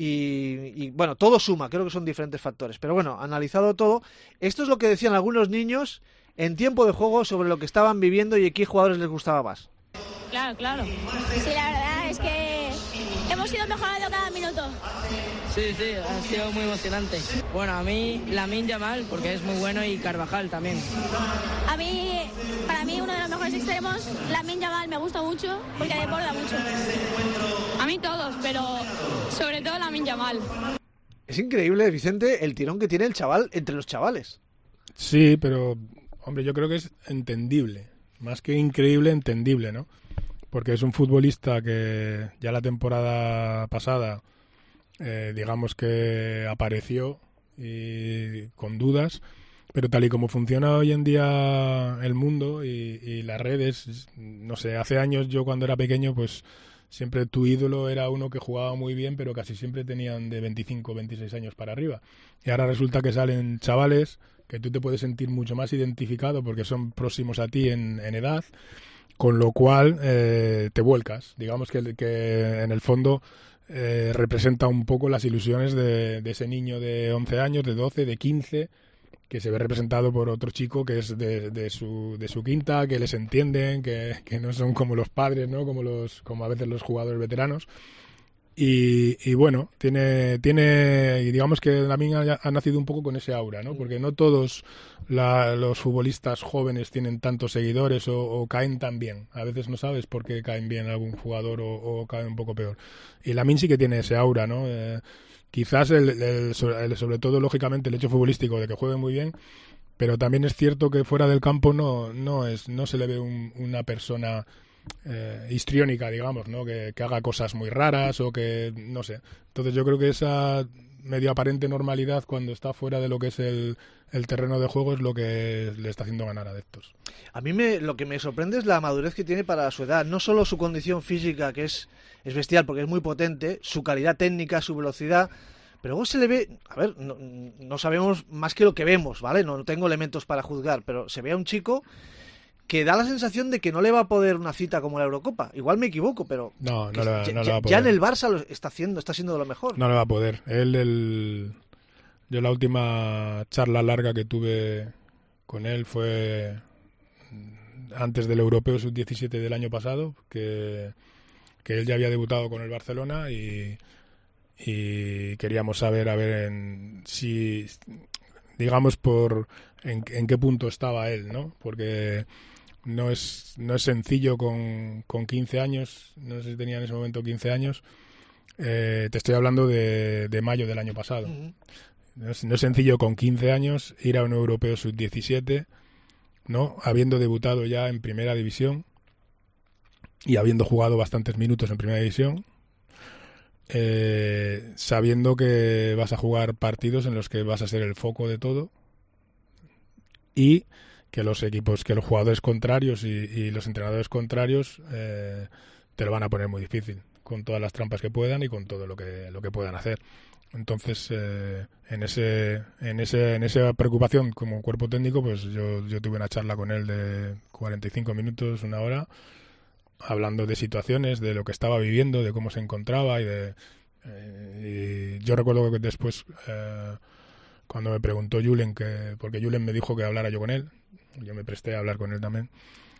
y bueno, todo suma, creo que son diferentes factores, pero bueno, analizado todo, esto es lo que decían algunos niños en tiempo de juego sobre lo que estaban viviendo y a qué jugadores les gustaba más. Claro. Sí, la verdad es que hemos ido mejorando cada minuto. Sí, ha sido muy emocionante. Bueno, a mí Lamine Yamal, porque es muy bueno, y Carvajal también. Para mí uno de los mejores extremos, Lamine Yamal, me gusta mucho porque desborda mucho. A mí todos, pero sobre todo Lamine Yamal. Es increíble, Vicente, el tirón que tiene el chaval entre los chavales. Sí, pero hombre, yo creo que es entendible, más que increíble, entendible, ¿no? Porque es un futbolista que ya la temporada pasada digamos que apareció y con dudas, pero tal y como funciona hoy en día el mundo y las redes, no sé, hace años yo cuando era pequeño pues siempre tu ídolo era uno que jugaba muy bien, pero casi siempre tenían de 25 o 26 años para arriba, y ahora resulta que salen chavales que tú te puedes sentir mucho más identificado porque son próximos a ti en edad, con lo cual te vuelcas, digamos que en el fondo representa un poco las ilusiones de ese niño de 11 años, de 12, de 15, que se ve representado por otro chico que es de su quinta, que les entienden, que no son como los padres, ¿no? Como a veces los jugadores veteranos. Y bueno, tiene digamos que Lamine ha nacido un poco con ese aura, ¿no? Porque no todos los futbolistas jóvenes tienen tantos seguidores o caen tan bien. A veces no sabes por qué caen bien algún jugador o caen un poco peor. Y Lamine sí que tiene ese aura, ¿no? Quizás sobre todo, lógicamente, el hecho futbolístico de que juegue muy bien, pero también es cierto que fuera del campo no se le ve una persona histriónica, digamos, ¿no? Que haga cosas muy raras o que, no sé. Entonces yo creo que esa medio aparente normalidad cuando está fuera de lo que es el terreno de juego es lo que le está haciendo ganar adeptos. A mí lo que me sorprende es la madurez que tiene para su edad, no solo su condición física, que es bestial porque es muy potente, su calidad técnica, su velocidad, pero luego se le ve, a ver, no sabemos más que lo que vemos, ¿vale? No tengo elementos para juzgar, pero se ve a un chico que da la sensación de que no le va a poder una cita como la Eurocopa. Igual me equivoco, pero no le va a poder. Ya en el Barça lo está siendo de lo mejor. No le va a poder. Yo la última charla larga que tuve con él fue antes del Europeo Sub-17 del año pasado, que él ya había debutado con el Barcelona y queríamos saber si, digamos, en qué punto estaba él, ¿no? Porque no es sencillo con 15 años, no sé si tenía en ese momento 15 años, te estoy hablando de mayo del año pasado. Uh-huh. No es sencillo con 15 años ir a un Europeo Sub-17, ¿no? Habiendo debutado ya en Primera División y habiendo jugado bastantes minutos en Primera División, sabiendo que vas a jugar partidos en los que vas a ser el foco de todo y que los jugadores contrarios y los entrenadores contrarios te lo van a poner muy difícil, con todas las trampas que puedan y con todo lo que puedan hacer. Entonces, en esa preocupación como cuerpo técnico, pues yo tuve una charla con él de 45 minutos, una hora, hablando de situaciones, de lo que estaba viviendo, de cómo se encontraba y yo recuerdo que después, cuando me preguntó Julen, porque Julen me dijo que hablara yo con él, yo me presté a hablar con él también,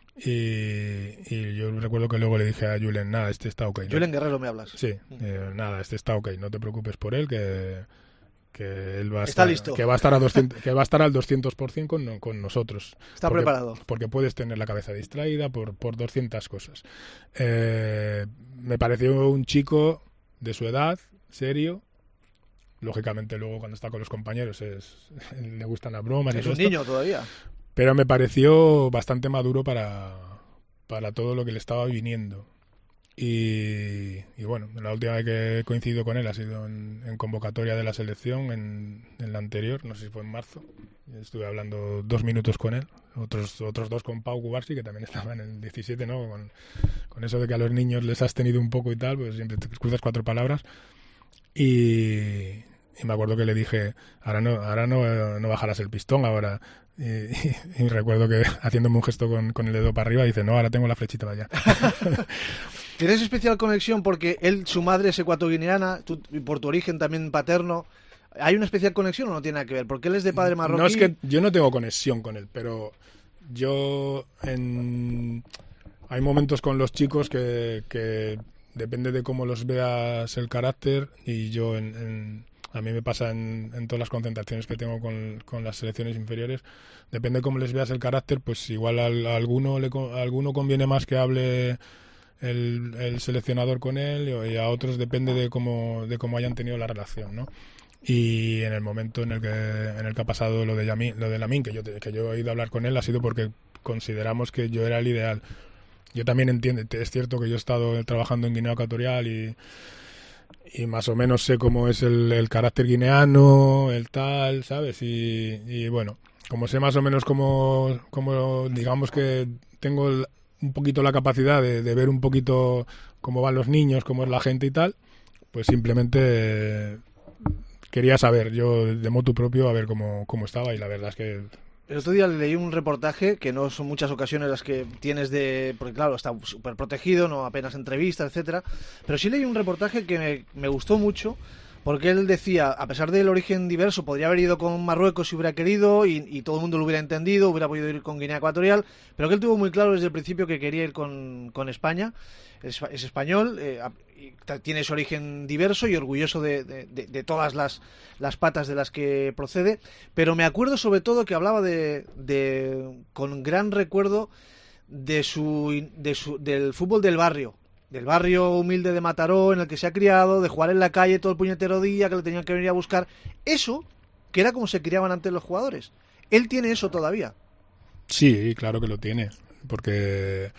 y yo recuerdo que luego le dije a Julen, nada, este está ok. Julen Guerrero, ¿me hablas? Sí, nada, este está ok, no te preocupes por él, que él va a está estar, listo. que va a estar al 200% con nosotros. Está preparado. Porque puedes tener la cabeza distraída por 200 cosas. Me pareció un chico de su edad, serio. Lógicamente luego cuando está con los compañeros le gustan las bromas. Es un niño todavía. Pero me pareció bastante maduro para todo lo que le estaba viniendo. Y bueno, la última vez que he coincidido con él ha sido en convocatoria de la selección, en la anterior, no sé si fue en marzo. Estuve hablando 2 minutos con él, otros 2 con Pau Cubarsí, que también estaba en el 17, ¿no? Con eso de que a los niños les has tenido un poco y tal, pues siempre te cruzas 4 palabras. Y me acuerdo que le dije, ahora no bajarás el pistón, ahora. Y recuerdo que haciéndome un gesto con el dedo para arriba dice, no, ahora tengo la flechita para allá. ¿Tienes especial conexión porque su madre es ecuatoguineana, por tu origen también paterno? ¿Hay una especial conexión o no tiene nada que ver? Porque él es de padre marroquí. No, es que yo no tengo conexión con él, pero hay momentos con los chicos que depende de cómo los veas el carácter, y a mí me pasa en todas las concentraciones que tengo con las selecciones inferiores, depende de cómo les veas el carácter, pues igual a alguno conviene más que hable el seleccionador con él, y a otros depende de cómo hayan tenido la relación, ¿no? Y en el momento en el que ha pasado lo de Lamine, que yo he ido a hablar con él, ha sido porque consideramos que yo era el ideal. Yo también entiendo, es cierto que yo he estado trabajando en Guinea Ecuatorial y más o menos sé cómo es el carácter guineano, el tal, ¿sabes? Y bueno, como sé más o menos cómo digamos que tengo un poquito la capacidad de ver un poquito cómo van los niños, cómo es la gente y tal, pues simplemente quería saber yo de motu propio a ver cómo estaba, y la verdad es que... El otro día leí un reportaje, que no son muchas ocasiones las que tienes porque claro, está súper protegido, no apenas entrevistas, etcétera, pero sí leí un reportaje que me gustó mucho, porque él decía, a pesar del origen diverso, podría haber ido con Marruecos si hubiera querido y todo el mundo lo hubiera entendido, hubiera podido ir con Guinea Ecuatorial, pero que él tuvo muy claro desde el principio que quería ir con España. Es español, tiene su origen diverso y orgulloso de todas las patas de las que procede, pero me acuerdo sobre todo que hablaba con gran recuerdo del fútbol del barrio humilde de Mataró, en el que se ha criado, de jugar en la calle todo el puñetero día, que le tenían que venir a buscar. Eso, que era como se criaban antes los jugadores. Él tiene eso todavía. Sí, claro que lo tiene, porque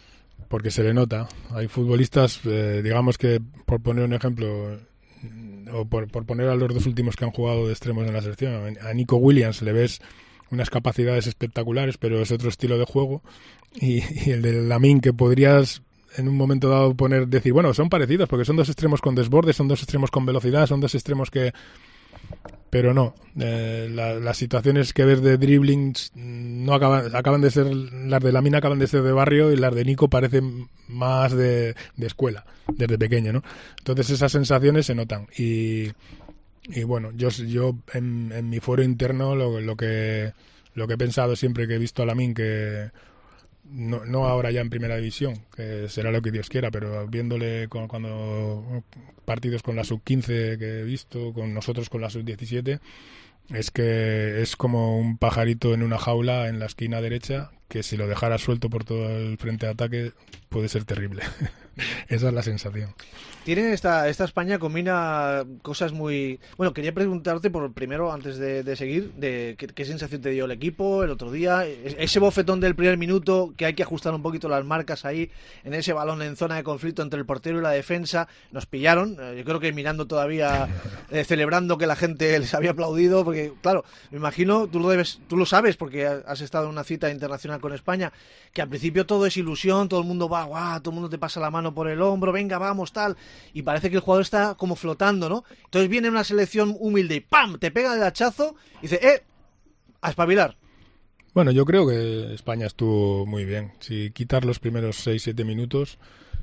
se le nota. Hay futbolistas, digamos que, por poner un ejemplo, o por poner a los dos últimos que han jugado de extremos en la selección, a Nico Williams le ves unas capacidades espectaculares, pero es otro estilo de juego, y el de Lamine, que podrías en un momento dado decir, bueno, son parecidos porque son dos extremos con desborde, son dos extremos con velocidad, son dos extremos que... Pero no, las situaciones que ves de dribblings no acaban de ser, las de Lamine acaban de ser de barrio, y las de Nico parecen más de escuela, desde pequeño, ¿no? Entonces esas sensaciones se notan, y bueno, yo en mi foro interno lo que he pensado siempre que he visto a Lamine, que no ahora ya en primera división, que será lo que Dios quiera, pero viéndole cuando partidos con la sub-15 que he visto, con nosotros con la sub-17, es que es como un pajarito en una jaula en la esquina derecha, que si lo dejara suelto por todo el frente de ataque puede ser terrible. Esa es la sensación. Tiene esta España, combina cosas muy... Bueno, quería preguntarte primero, antes de seguir, de qué sensación te dio el equipo el otro día. Ese bofetón del primer minuto, que hay que ajustar un poquito las marcas ahí, en ese balón en zona de conflicto entre el portero y la defensa. Nos pillaron, yo creo que mirando todavía, celebrando que la gente les había aplaudido, porque claro, me imagino, tú lo sabes porque has estado en una cita internacional con España, que al principio todo es ilusión, todo el mundo va, guau, todo el mundo te pasa la mano por el hombro, venga, vamos, tal, y parece que el jugador está como flotando, ¿no? Entonces viene una selección humilde y ¡pam!, te pega el hachazo y dice, a espabilar. Bueno, yo creo que España estuvo muy bien. Si quitar los primeros 6-7 minutos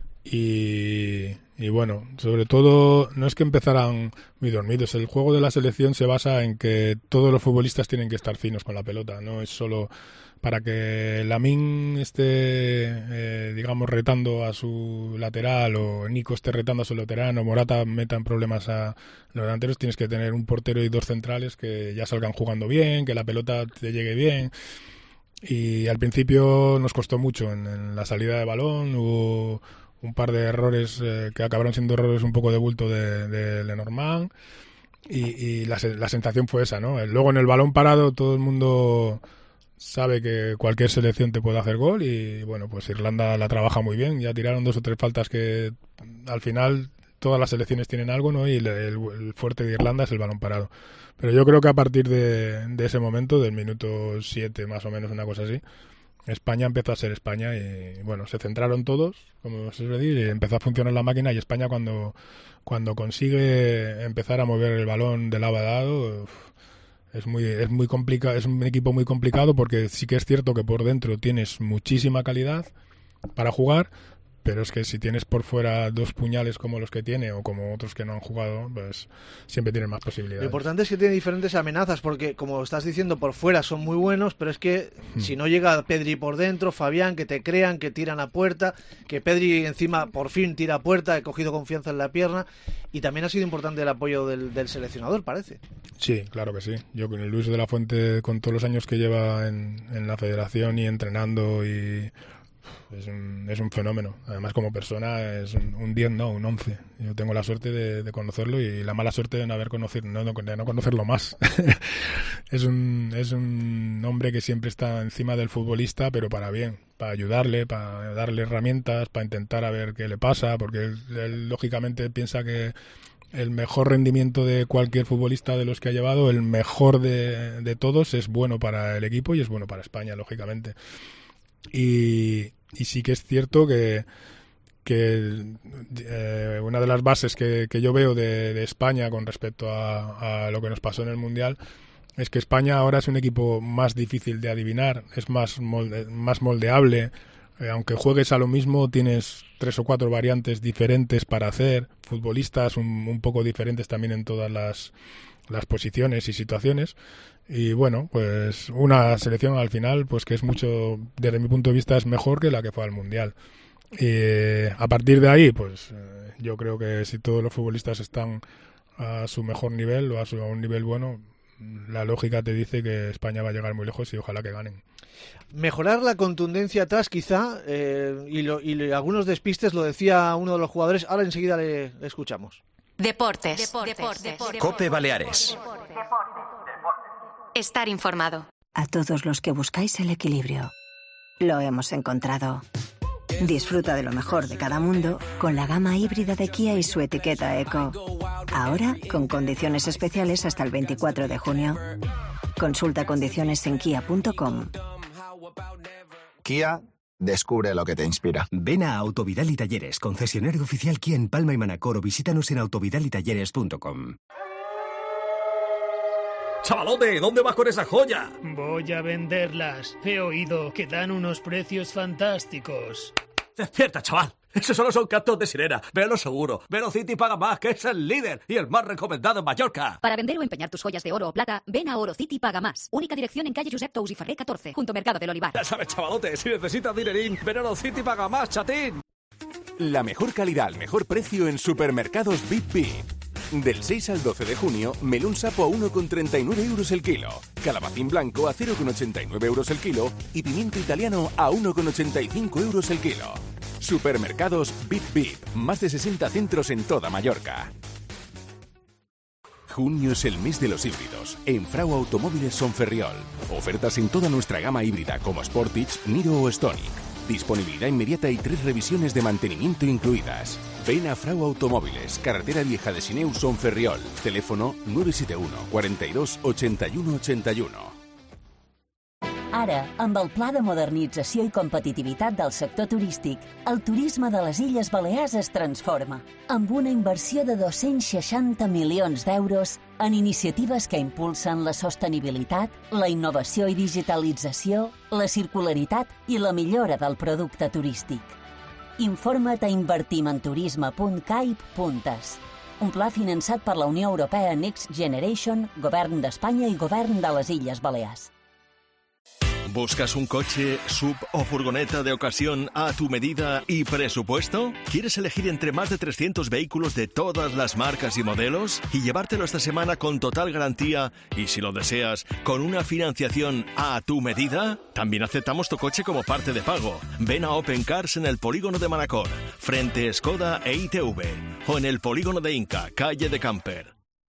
y bueno, sobre todo no es que empezaran muy dormidos. El juego de la selección se basa en que todos los futbolistas tienen que estar finos con la pelota. No es solo para que Lamine esté, digamos, retando a su lateral, o Nico esté retando a su lateral, o Morata meta en problemas a los delanteros. Tienes que tener un portero y dos centrales que ya salgan jugando bien, que la pelota te llegue bien. Y al principio nos costó mucho en la salida de balón. Hubo un par de errores que acabaron siendo errores un poco de bulto de Lenormand, y la sensación fue esa, ¿no? Luego en el balón parado todo el mundo sabe que cualquier selección te puede hacer gol, y bueno, pues Irlanda la trabaja muy bien. Ya tiraron 2 o 3 faltas que al final todas las selecciones tienen algo, ¿no? Y el fuerte de Irlanda es el balón parado. Pero yo creo que a partir de ese momento, del minuto 7 más o menos, una cosa así, España empezó a ser España, y bueno, se centraron todos, como se suele decir, y empezó a funcionar la máquina. Y España cuando consigue empezar a mover el balón de lado a lado, es muy complicado. Es un equipo muy complicado, porque sí que es cierto que por dentro tienes muchísima calidad para jugar, pero es que si tienes por fuera 2 puñales como los que tiene, o como otros que no han jugado, pues siempre tienen más posibilidades. Lo importante es que tiene diferentes amenazas, porque como estás diciendo, por fuera son muy buenos, pero es que si no llega Pedri por dentro, Fabián, que te crean, que tiran a puerta, que Pedri encima por fin tira a puerta, he cogido confianza en la pierna, y también ha sido importante el apoyo del seleccionador, parece. Sí, claro que sí. Yo con el Luis de la Fuente, con todos los años que lleva en la federación y entrenando, y es un fenómeno. Además, como persona es un 10, no, un 11. Yo tengo la suerte de conocerlo, y la mala suerte de no conocerlo más. Es un hombre que siempre está encima del futbolista, pero para bien, para ayudarle, para darle herramientas, para intentar a ver qué le pasa, porque él lógicamente piensa que el mejor rendimiento de cualquier futbolista de los que ha llevado, el mejor de todos, es bueno para el equipo y es bueno para España, lógicamente. Y sí que es cierto que una de las bases que yo veo de España con respecto a lo que nos pasó en el Mundial es que España ahora es un equipo más difícil de adivinar, es más moldeable. Aunque juegues a lo mismo, tienes 3 o 4 variantes diferentes para hacer, futbolistas un poco diferentes también en todas las posiciones y situaciones. Y bueno, pues una selección al final, pues que es mucho, desde mi punto de vista, es mejor que la que fue al Mundial. Y a partir de ahí, pues yo creo que si todos los futbolistas están a su mejor nivel, o a un nivel bueno, la lógica te dice que España va a llegar muy lejos, y ojalá que ganen. Mejorar la contundencia atrás quizá, y algunos despistes, lo decía uno de los jugadores. Ahora enseguida le escuchamos. Deportes. COPE Baleares. Estar informado. A todos los que buscáis el equilibrio, lo hemos encontrado. Disfruta de lo mejor de cada mundo con la gama híbrida de Kia y su etiqueta Eco. Ahora, con condiciones especiales hasta el 24 de junio. Consulta condiciones en kia.com. Kia, descubre lo que te inspira. Ven a Autovidal y Talleres, concesionario oficial Kia en Palma y Manacor, o visítanos en autovidalitalleres.com. ¡Chavalote! ¿Dónde vas con esa joya? Voy a venderlas. He oído que dan unos precios fantásticos. ¡Despierta, chaval! Esos solo son cantos de sirena. Velo seguro. Velocity paga más, que es el líder y el más recomendado en Mallorca. Para vender o empeñar tus joyas de oro o plata, ven a Orocity Paga Más. Única dirección en calle Josep Tous y Ferrer 14, junto al Mercado del Olivar. Ya sabes, chavalote, si necesitas dinerín, ven a Orocity Paga Más, chatín. La mejor calidad al mejor precio en Supermercados Bip Bip. Del 6 al 12 de junio, melón sapo a 1,39 euros el kilo, calabacín blanco a 0,89 euros el kilo y pimiento italiano a 1,85 euros el kilo. Supermercados Bip Bip, más de 60 centros en toda Mallorca. Junio es el mes de los híbridos. En Frau Automóviles Sonferriol. Ofertas en toda nuestra gama híbrida como Sportage, Niro o Stonic. Disponibilidad inmediata y 3 revisiones de mantenimiento incluidas. Ven a Frau Automóviles, carretera vieja de Sineu, Sonferriol. Teléfono 971 42 81 81. Ara, amb el Pla de Modernització i Competitivitat del sector turístic, el turisme de les Illes Balears es transforma, amb una inversió de 260 milions d'euros en iniciatives que impulsen la sostenibilitat, la innovació i digitalització, la circularitat i la millora del producte turístic. Informa't a invertimenturisme.caip.es. Un pla finançat per la Unió Europea Next Generation, Govern d'Espanya i Govern de les Illes Balears. ¿Buscas un coche, sub o furgoneta de ocasión a tu medida y presupuesto? ¿Quieres elegir entre más de 300 vehículos de todas las marcas y modelos y llevártelo esta semana con total garantía y, si lo deseas, con una financiación a tu medida? También aceptamos tu coche como parte de pago. Ven a Open Cars en el polígono de Manacor, frente Skoda e ITV, o en el polígono de Inca, calle de Camper.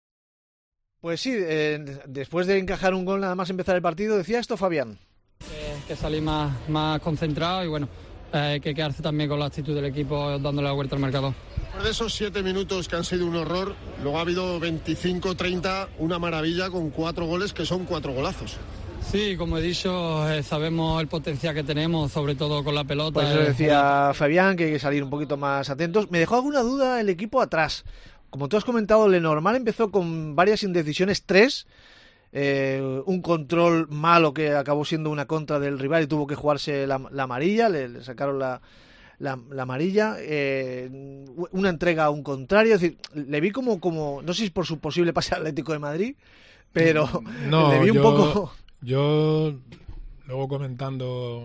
Pues sí, después de encajar un gol nada más empezar el partido, decía esto Fabián. Que salir más concentrado y bueno, hay que quedarse también con la actitud del equipo dándole la vuelta al marcador. Después de esos 7 minutos que han sido un horror, luego ha habido 25-30, una maravilla con 4 goles que son 4 golazos. Sí, como he dicho, sabemos el potencial que tenemos, sobre todo con la pelota. Pues eso decía Fabián, que hay que salir un poquito más atentos. Me dejó alguna duda el equipo atrás. Como tú has comentado, Lenormand empezó con varias indecisiones, 3. Un control malo que acabó siendo una contra del rival y tuvo que jugarse la amarilla, le sacaron la amarilla, una entrega a un contrario, es decir, le vi como no sé si es por su posible pase al Atlético de Madrid, pero no, le vi un poco... Yo, luego comentando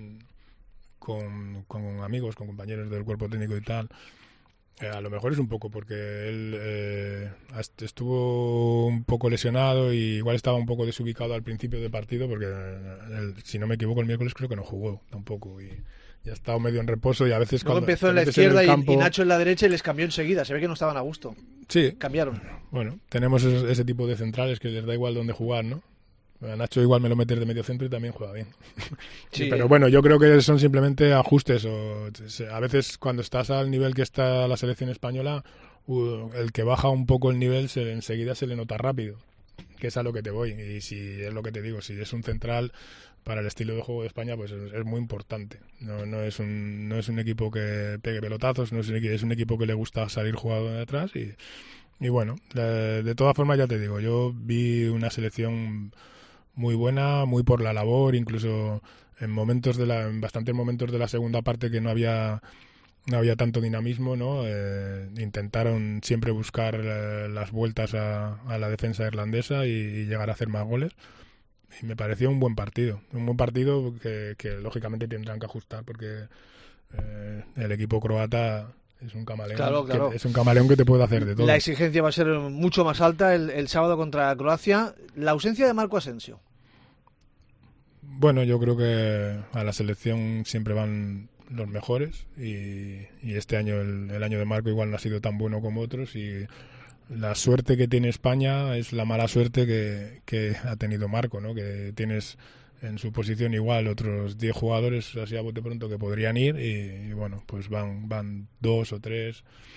con amigos, con compañeros del cuerpo técnico y tal, a lo mejor es un poco porque él estuvo un poco lesionado y igual estaba un poco desubicado al principio del partido porque si no me equivoco el miércoles creo que no jugó tampoco y ya ha estado medio en reposo y a veces luego cuando empezó en la izquierda y Nacho en la derecha y les cambió enseguida, se ve que no estaban a gusto. Sí. Cambiaron. Bueno, tenemos ese tipo de centrales que les da igual dónde jugar, ¿no? A Nacho igual me lo metes de medio centro y también juega bien. Sí, pero bueno, yo creo que son simplemente ajustes. A veces cuando estás al nivel que está la selección española, el que baja un poco el nivel enseguida se le nota rápido, que es a lo que te voy. Y si es lo que te digo, si es un central para el estilo de juego de España, pues es muy importante. No es un equipo que pegue pelotazos, es un equipo que le gusta salir jugado de atrás y bueno, de todas formas ya te digo, yo vi una selección muy buena, muy por la labor, incluso en bastantes momentos de la segunda parte que no había tanto dinamismo, ¿no? Intentaron siempre buscar las vueltas a la defensa irlandesa y llegar a hacer más goles. Y me pareció un buen partido que lógicamente tendrán que ajustar porque el equipo croata es un camaleón. Claro. Es un camaleón que te puede hacer de todo. La exigencia va a ser mucho más alta el sábado contra Croacia. La ausencia de Marco Asensio. Bueno, yo creo que a la selección siempre van los mejores y este año el año de Marco igual no ha sido tan bueno como otros y la suerte que tiene España es la mala suerte que ha tenido Marco, ¿no? Que tienes en su posición igual otros 10 jugadores así a bote pronto que podrían ir y bueno, pues van 2 o 3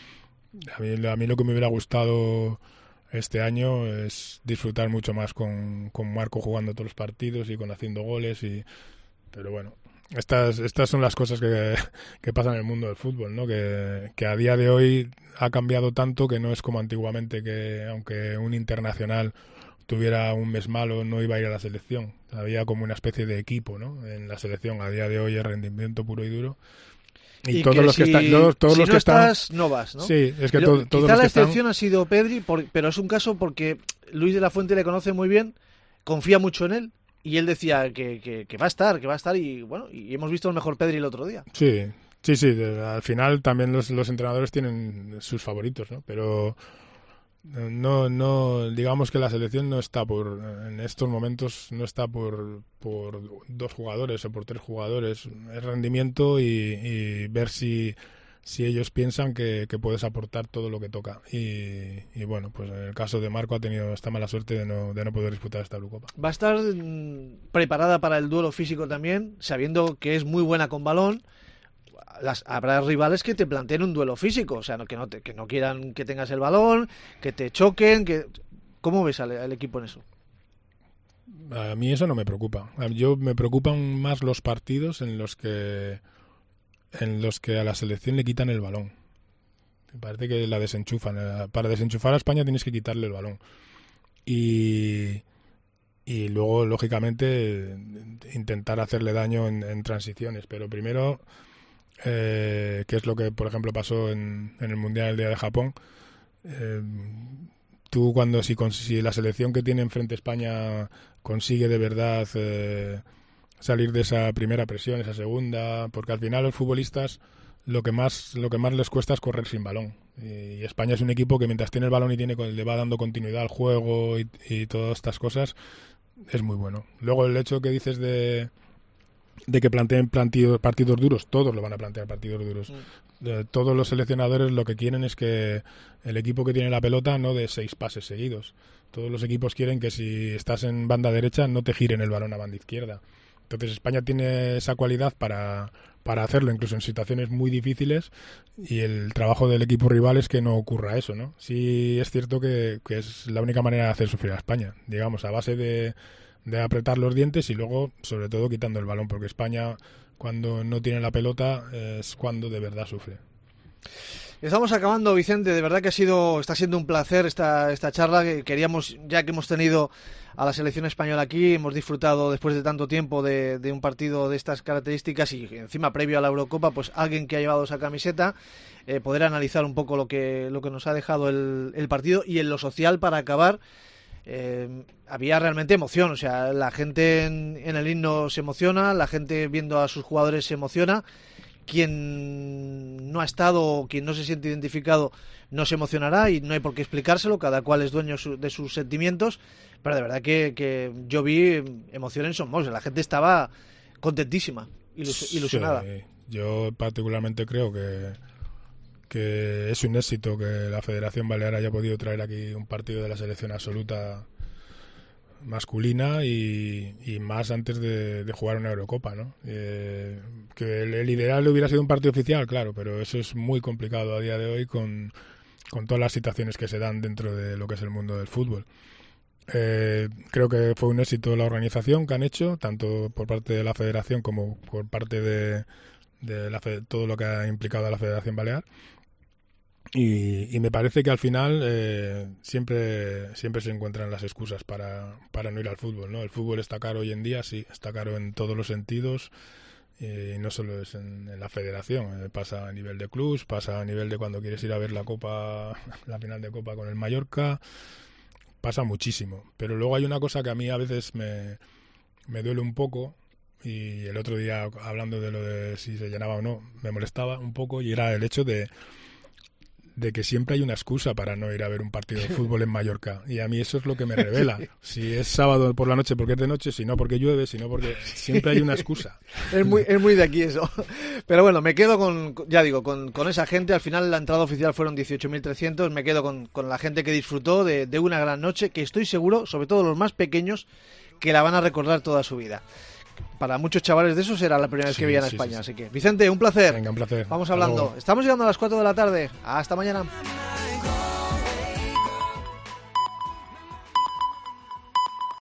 A mí lo que me hubiera gustado este año es disfrutar mucho más con Marco jugando todos los partidos y con haciendo goles, pero bueno, estas son las cosas que pasan en el mundo del fútbol, ¿no? Que a día de hoy ha cambiado tanto que no es como antiguamente, que aunque un internacional tuviera un mes malo no iba a ir a la selección. Había como una especie de equipo, ¿no? En la selección. A día de hoy es rendimiento puro y duro. Y todos los que están, todos los que estás, no vas, ¿no? Sí, es que todos quizá los la que excepción están... ha sido Pedri, pero es un caso porque Luis de la Fuente le conoce muy bien, confía mucho en él, y él decía que va a estar, y bueno, y hemos visto el mejor Pedri el otro día. Sí, al final también los entrenadores tienen sus favoritos, ¿no? Pero no digamos que la selección no está en estos momentos no está por 2 jugadores o por 3 jugadores, es rendimiento y ver si ellos piensan que puedes aportar todo lo que toca, y bueno, pues en el caso de Marco ha tenido esta mala suerte de no poder disputar esta Eurocopa. Va a estar preparada para el duelo físico también, sabiendo que es muy buena con balón. Habrá rivales que te planteen un duelo físico, o sea, que no quieran que tengas el balón, que te choquen, ¿cómo ves al equipo en eso? A mí eso no me preocupa. Me preocupan más los partidos en los que a la selección le quitan el balón. Me parece que la desenchufan. Para desenchufar a España tienes que quitarle el balón. Y luego, lógicamente, intentar hacerle daño en transiciones. Pero primero... que es lo que por ejemplo pasó en el Mundial el día de Japón. Tú si la selección que tiene enfrente España consigue de verdad salir de esa primera presión, esa segunda, porque al final los futbolistas lo que más les cuesta es correr sin balón, y España es un equipo que mientras tiene el balón y le va dando continuidad al juego y todas estas cosas, es muy bueno. Luego el hecho que dices de que planteen partidos duros, todos lo van a plantear partidos duros. Todos los seleccionadores lo que quieren es que el equipo que tiene la pelota no dé 6 pases seguidos. Todos los equipos quieren que si estás en banda derecha no te giren el balón a banda izquierda. Entonces España tiene esa cualidad para hacerlo, incluso en situaciones muy difíciles, y el trabajo del equipo rival es que no ocurra eso, ¿no? Sí es cierto que es la única manera de hacer sufrir a España, digamos, a base de apretar los dientes y luego, sobre todo, quitando el balón, porque España, cuando no tiene la pelota, es cuando de verdad sufre. Estamos acabando, Vicente. De verdad que está siendo un placer esta charla. Que queríamos, ya que hemos tenido a la selección española aquí, hemos disfrutado después de tanto tiempo de un partido de estas características y encima previo a la Eurocopa, pues alguien que ha llevado esa camiseta, poder analizar un poco lo que nos ha dejado el partido. Y en lo social, para acabar, había realmente emoción, o sea, la gente en el himno se emociona, la gente viendo a sus jugadores se emociona. Quien no ha estado o quien no se siente identificado no se emocionará y no hay por qué explicárselo, cada cual es dueño de sus sentimientos, pero de verdad que yo vi emoción en Somos, la gente estaba contentísima, ilusionada. Sí, yo particularmente creo que es un éxito que la Federación Balear haya podido traer aquí un partido de la selección absoluta masculina y más antes de jugar una Eurocopa, ¿no? Que el ideal hubiera sido un partido oficial, claro, pero eso es muy complicado a día de hoy con todas las situaciones que se dan dentro de lo que es el mundo del fútbol. Creo que fue un éxito la organización que han hecho, tanto por parte de la Federación como por parte de todo lo que ha implicado a la Federación Balear. Y me parece que al final siempre se encuentran las excusas para no ir al fútbol, ¿no? El fútbol está caro hoy en día, sí, está caro en todos los sentidos, y no solo es en la federación, pasa a nivel de clubs, pasa a nivel de cuando quieres ir a ver la final de Copa con el Mallorca, pasa muchísimo. Pero luego hay una cosa que a mí a veces me duele un poco, y el otro día hablando de lo de si se llenaba o no, me molestaba un poco, y era el hecho de que siempre hay una excusa para no ir a ver un partido de fútbol en Mallorca, y a mí eso es lo que me revela. Si es sábado por la noche porque es de noche, si no porque llueve, si no porque siempre hay una excusa. Es muy de aquí eso. Pero bueno, me quedo con esa gente. Al final la entrada oficial fueron 18.300, me quedo con la gente que disfrutó de una gran noche, que estoy seguro, sobre todo los más pequeños, que la van a recordar toda su vida. para muchos chavales de esos era la primera vez que veían a España. Así que, Vicente, un placer. Venga, un placer. Vamos hablando. Estamos llegando a las 4 de la tarde. Hasta mañana.